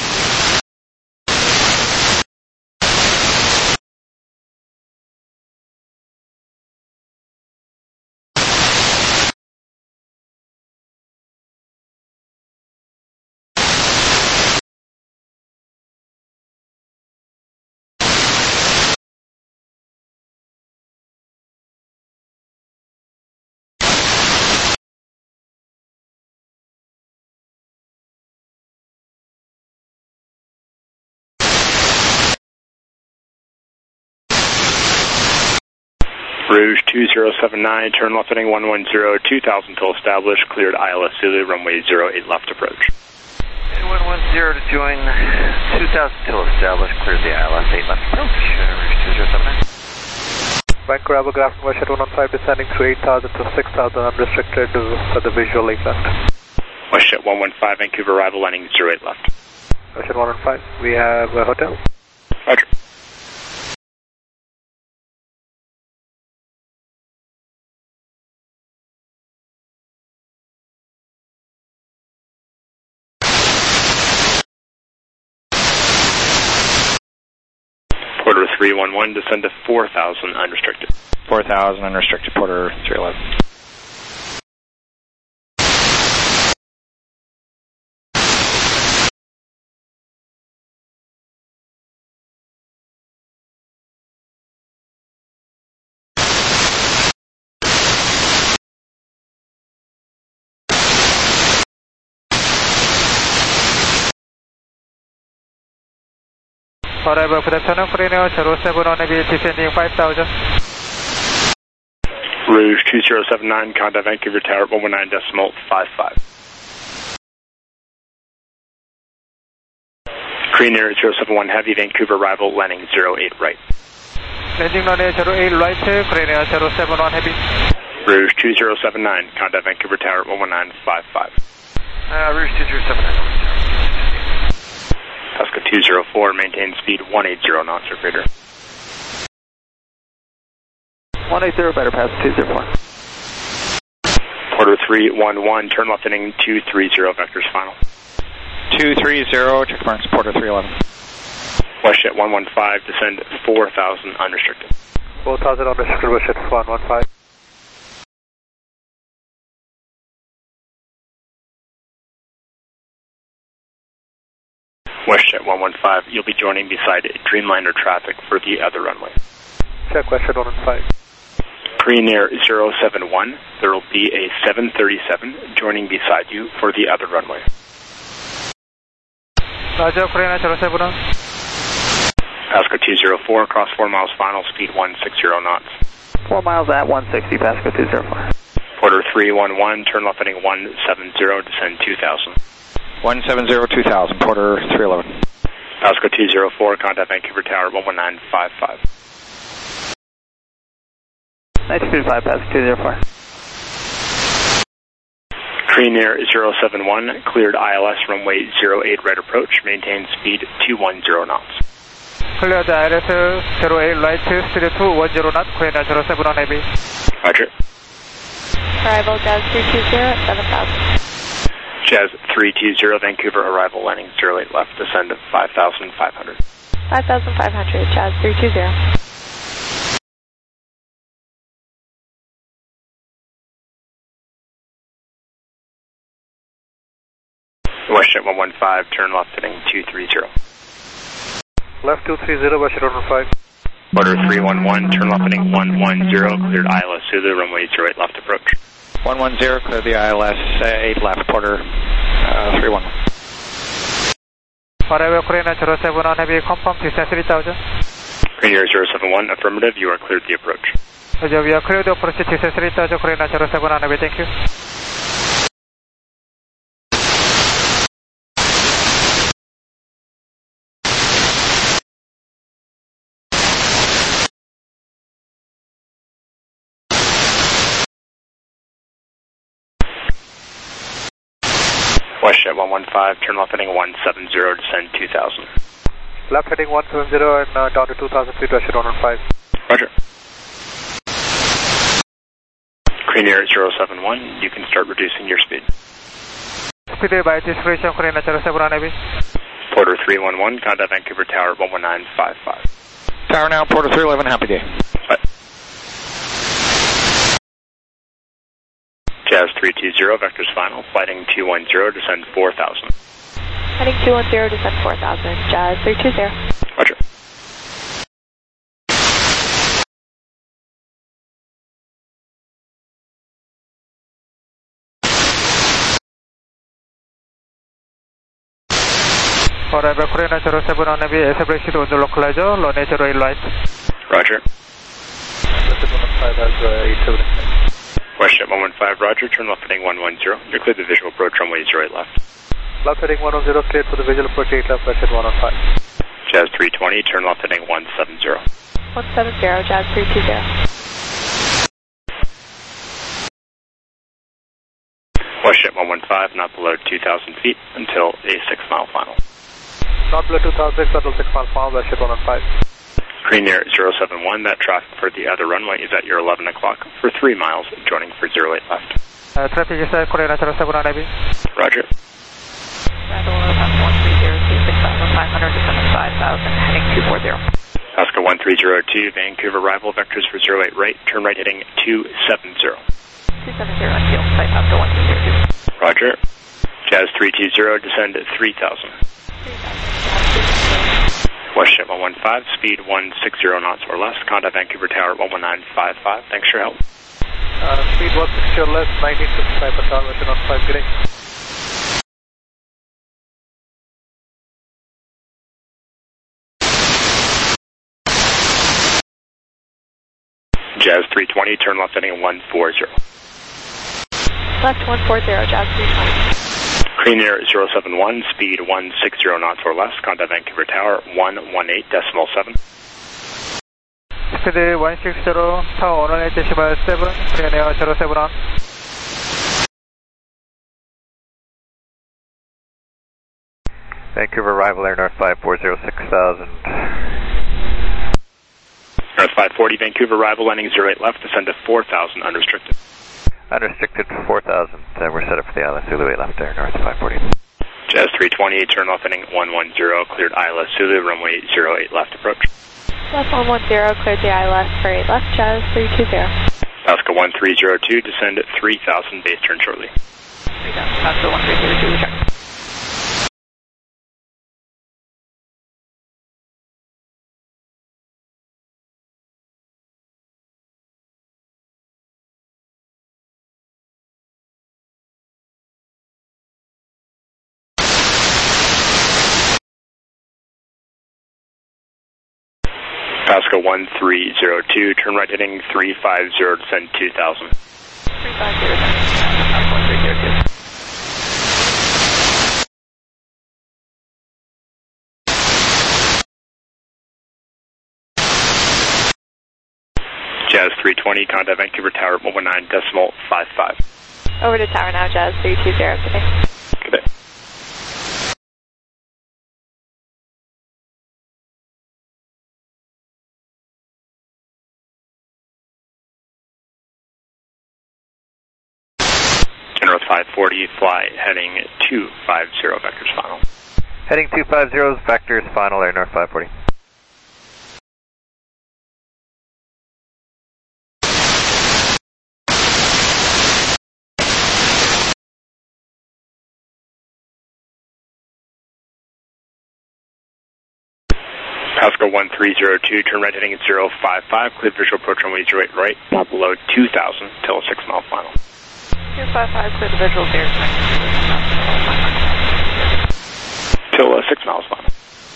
Rouge 2079, turn left heading 110, 2,000 till established, cleared ILS Zulu, runway 08 left approach. 110 to join, 2,000 till established, cleared the ILS 8 left approach, Rouge 2079. Vancouver, Bravo, Graph, Washington 115, descending through 8,000 to 6,000, unrestricted for the visual 8 left. Westjet 115, Vancouver, arrival landing 08 left. Westjet 115, we have a hotel. Roger. Porter 311, descend to 4,000 unrestricted. 4,000 unrestricted, Porter 311. Arrival for the tunnel, Korea 07 on Heavy, descending 5,000. Rouge 2079, contact Vancouver Tower 119.55. Korean Air 071 Heavy, Vancouver arrival, landing 08 right. Landing on 08 right, Korean Air 07 on Heavy. Rouge 2079, contact Vancouver Tower 119.55. Rouge 2079. Pasco 204, maintain speed 180 knots or greater. 180, better pass 204. Porter 311, turn left heading 230, vectors final. 230, check marks, Porter 311. Westjet 115, descend 4,000 unrestricted. 4,000 unrestricted, Westjet 115. Westjet 115, you'll be joining beside Dreamliner traffic for the other runway. Check Westjet 115. Korean Air 071, there will be a 737 joining beside you for the other runway. Roger, Korean Air 071. Pasco 204, cross 4 miles final, speed 160 knots. 4 miles at 160, Pasco 204. Porter 311, turn left heading 170, descend 2,000. 170, 2,000, Porter 311. Pasco 204, contact Vancouver Tower 119.55. 9225, Pasco 204. Korean Air 071, cleared ILS runway 08 right approach, maintain speed 210 knots. Cleared ILS 08 right, speed 210 knots, Korean Air 07 on Heavy. Roger. Arrival Jazz 320, 7,000. Jazz 320, Vancouver arrival, landing 08 left, descend to 5,500. 5,500, Jazz 320. Westjet 115, turn left heading 230. Left 230, Westjet 115. Porter 311, turn left heading 110, cleared ILS Zulu, runway 08 left approach. 110, clear the ILS 8 left, Porter 311. Arrival Korean Air 07 on Heavy, confirm distance 3,000. Korean Air 071, affirmative, you are cleared the approach. Roger, we are cleared the approach distance 3,000, Korean Air 07 on Heavy, thank you. Westjet 115, turn left heading 170, descend 2,000. Left heading 170 and down to 2,000 feet, Westjet 115. Roger. Korean Air 071, you can start reducing your speed. Speed by discretion, Korean Air 07 on Heavy. Porter 311, contact Vancouver Tower 119.55. Tower now, Porter 311, happy day. Bye. Jazz 320, vectors final, flighting 210, descend 4,000. Heading 210, descend 4,000, Jazz 320. Roger. Arrival Korean Air 07 on Heavy, establish on the localizer, runway 08 right. Roger. Westjet 115 has 87. Westjet 115, roger, turn left heading 110, you're cleared the visual approach runway 08 left. Left heading 110, cleared for the visual approach 8 left, Westjet 115. Jazz 320, turn left heading 170. 170, Jazz 320. Westjet 115, not below 2,000 feet until a 6-mile final. Not below 2,000 feet until 6 miles final, Westjet 115. Korean Air 071, that traffic for the other runway is at your 11 o'clock for 3 miles, joining for 08 left. Traffic is Korean Air 07 on Heavy. Roger. Arrival 130, 6,500, descend 5,000, heading 240. Alaska 1302, Vancouver arrival, vectors for 08 right, turn right heading 270. 270 on field, flight Alaska 1302. Roger. Jazz 320, descend at 3000. WestJet 115, speed 160 knots or less, contact Vancouver Tower 11955. Thanks for your help. Speed 160 or less, 1955 per tower, western on 5, good day. Jazz 320, turn left heading 140. Left 140, Jazz 320. Clean air 071, speed 160 knots or less, contact Vancouver Tower 118.7. Speed 160, Tower 118.7, clean air 071. Vancouver arrival air north 540, 6000. North 540, Vancouver arrival, landing 08 left, descend to 4000, unrestricted. Unrestricted 4000, we're set up for the ILS Zulu 8 left air north 540. Jazz 320, turn left heading 110, cleared ILS Zulu, runway 08 left approach. Left 110, cleared the ILS for 8 left, Jazz 320. Alaska 1302, descend at 3000, base turn shortly. 3000, Alaska 1302, check. Alaska 1302, turn right heading 350, descend 2000. 350, Alaska 1302. Jazz 320, contact Vancouver Tower 119.55. Over to tower now, Jazz 320, good day. Good day. North 540, fly heading 250, vectors final. Heading 250, vectors final air north 540. Alaska 1302, turn right heading 055, clear visual approach runway 08 right, not below 2000 till 6 mile final. 255, clear the visual there. Till 6 miles final.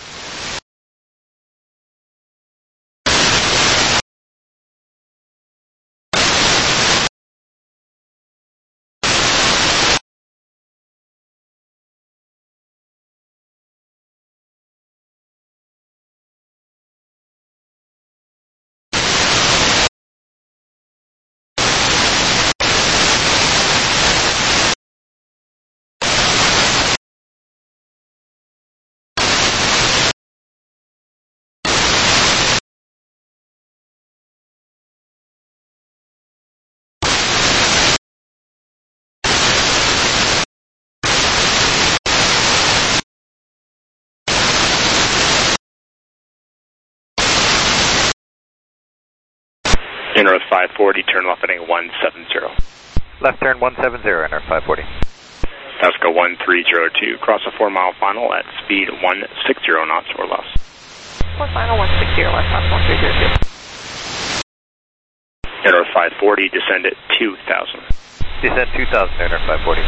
North 540, turn left heading 170. Left turn 170, North 540. Alaska 1302, cross a 4 mile final at speed 160 knots or less. 4 final 160 or less, Alaska 1302. North 540, descend at 2000. Descend 2000, North 540.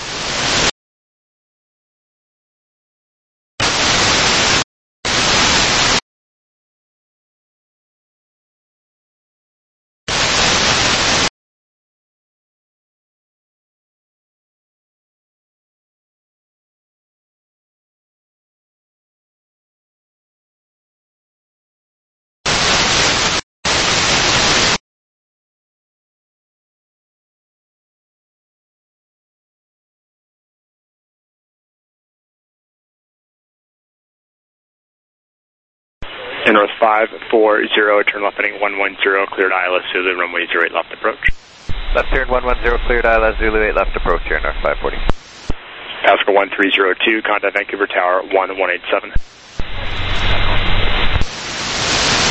North 540, turn left heading 110, cleared ILS Zulu, runway 08 left approach. Left turn 110, cleared ILS Zulu 8 left approach here, North 540. Alaska 1302, contact Vancouver Tower 1187.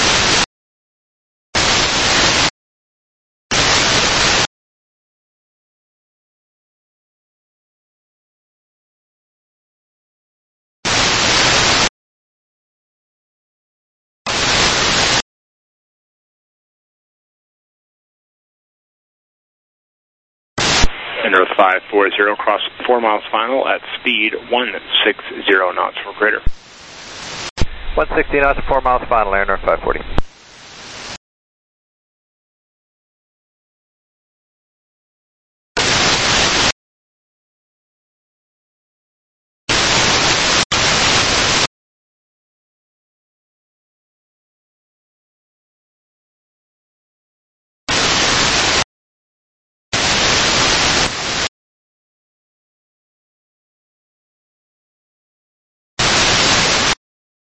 Air North 540, cross 4 miles final at speed 160 knots for greater. 160 knots, 4 miles final, Air North 540.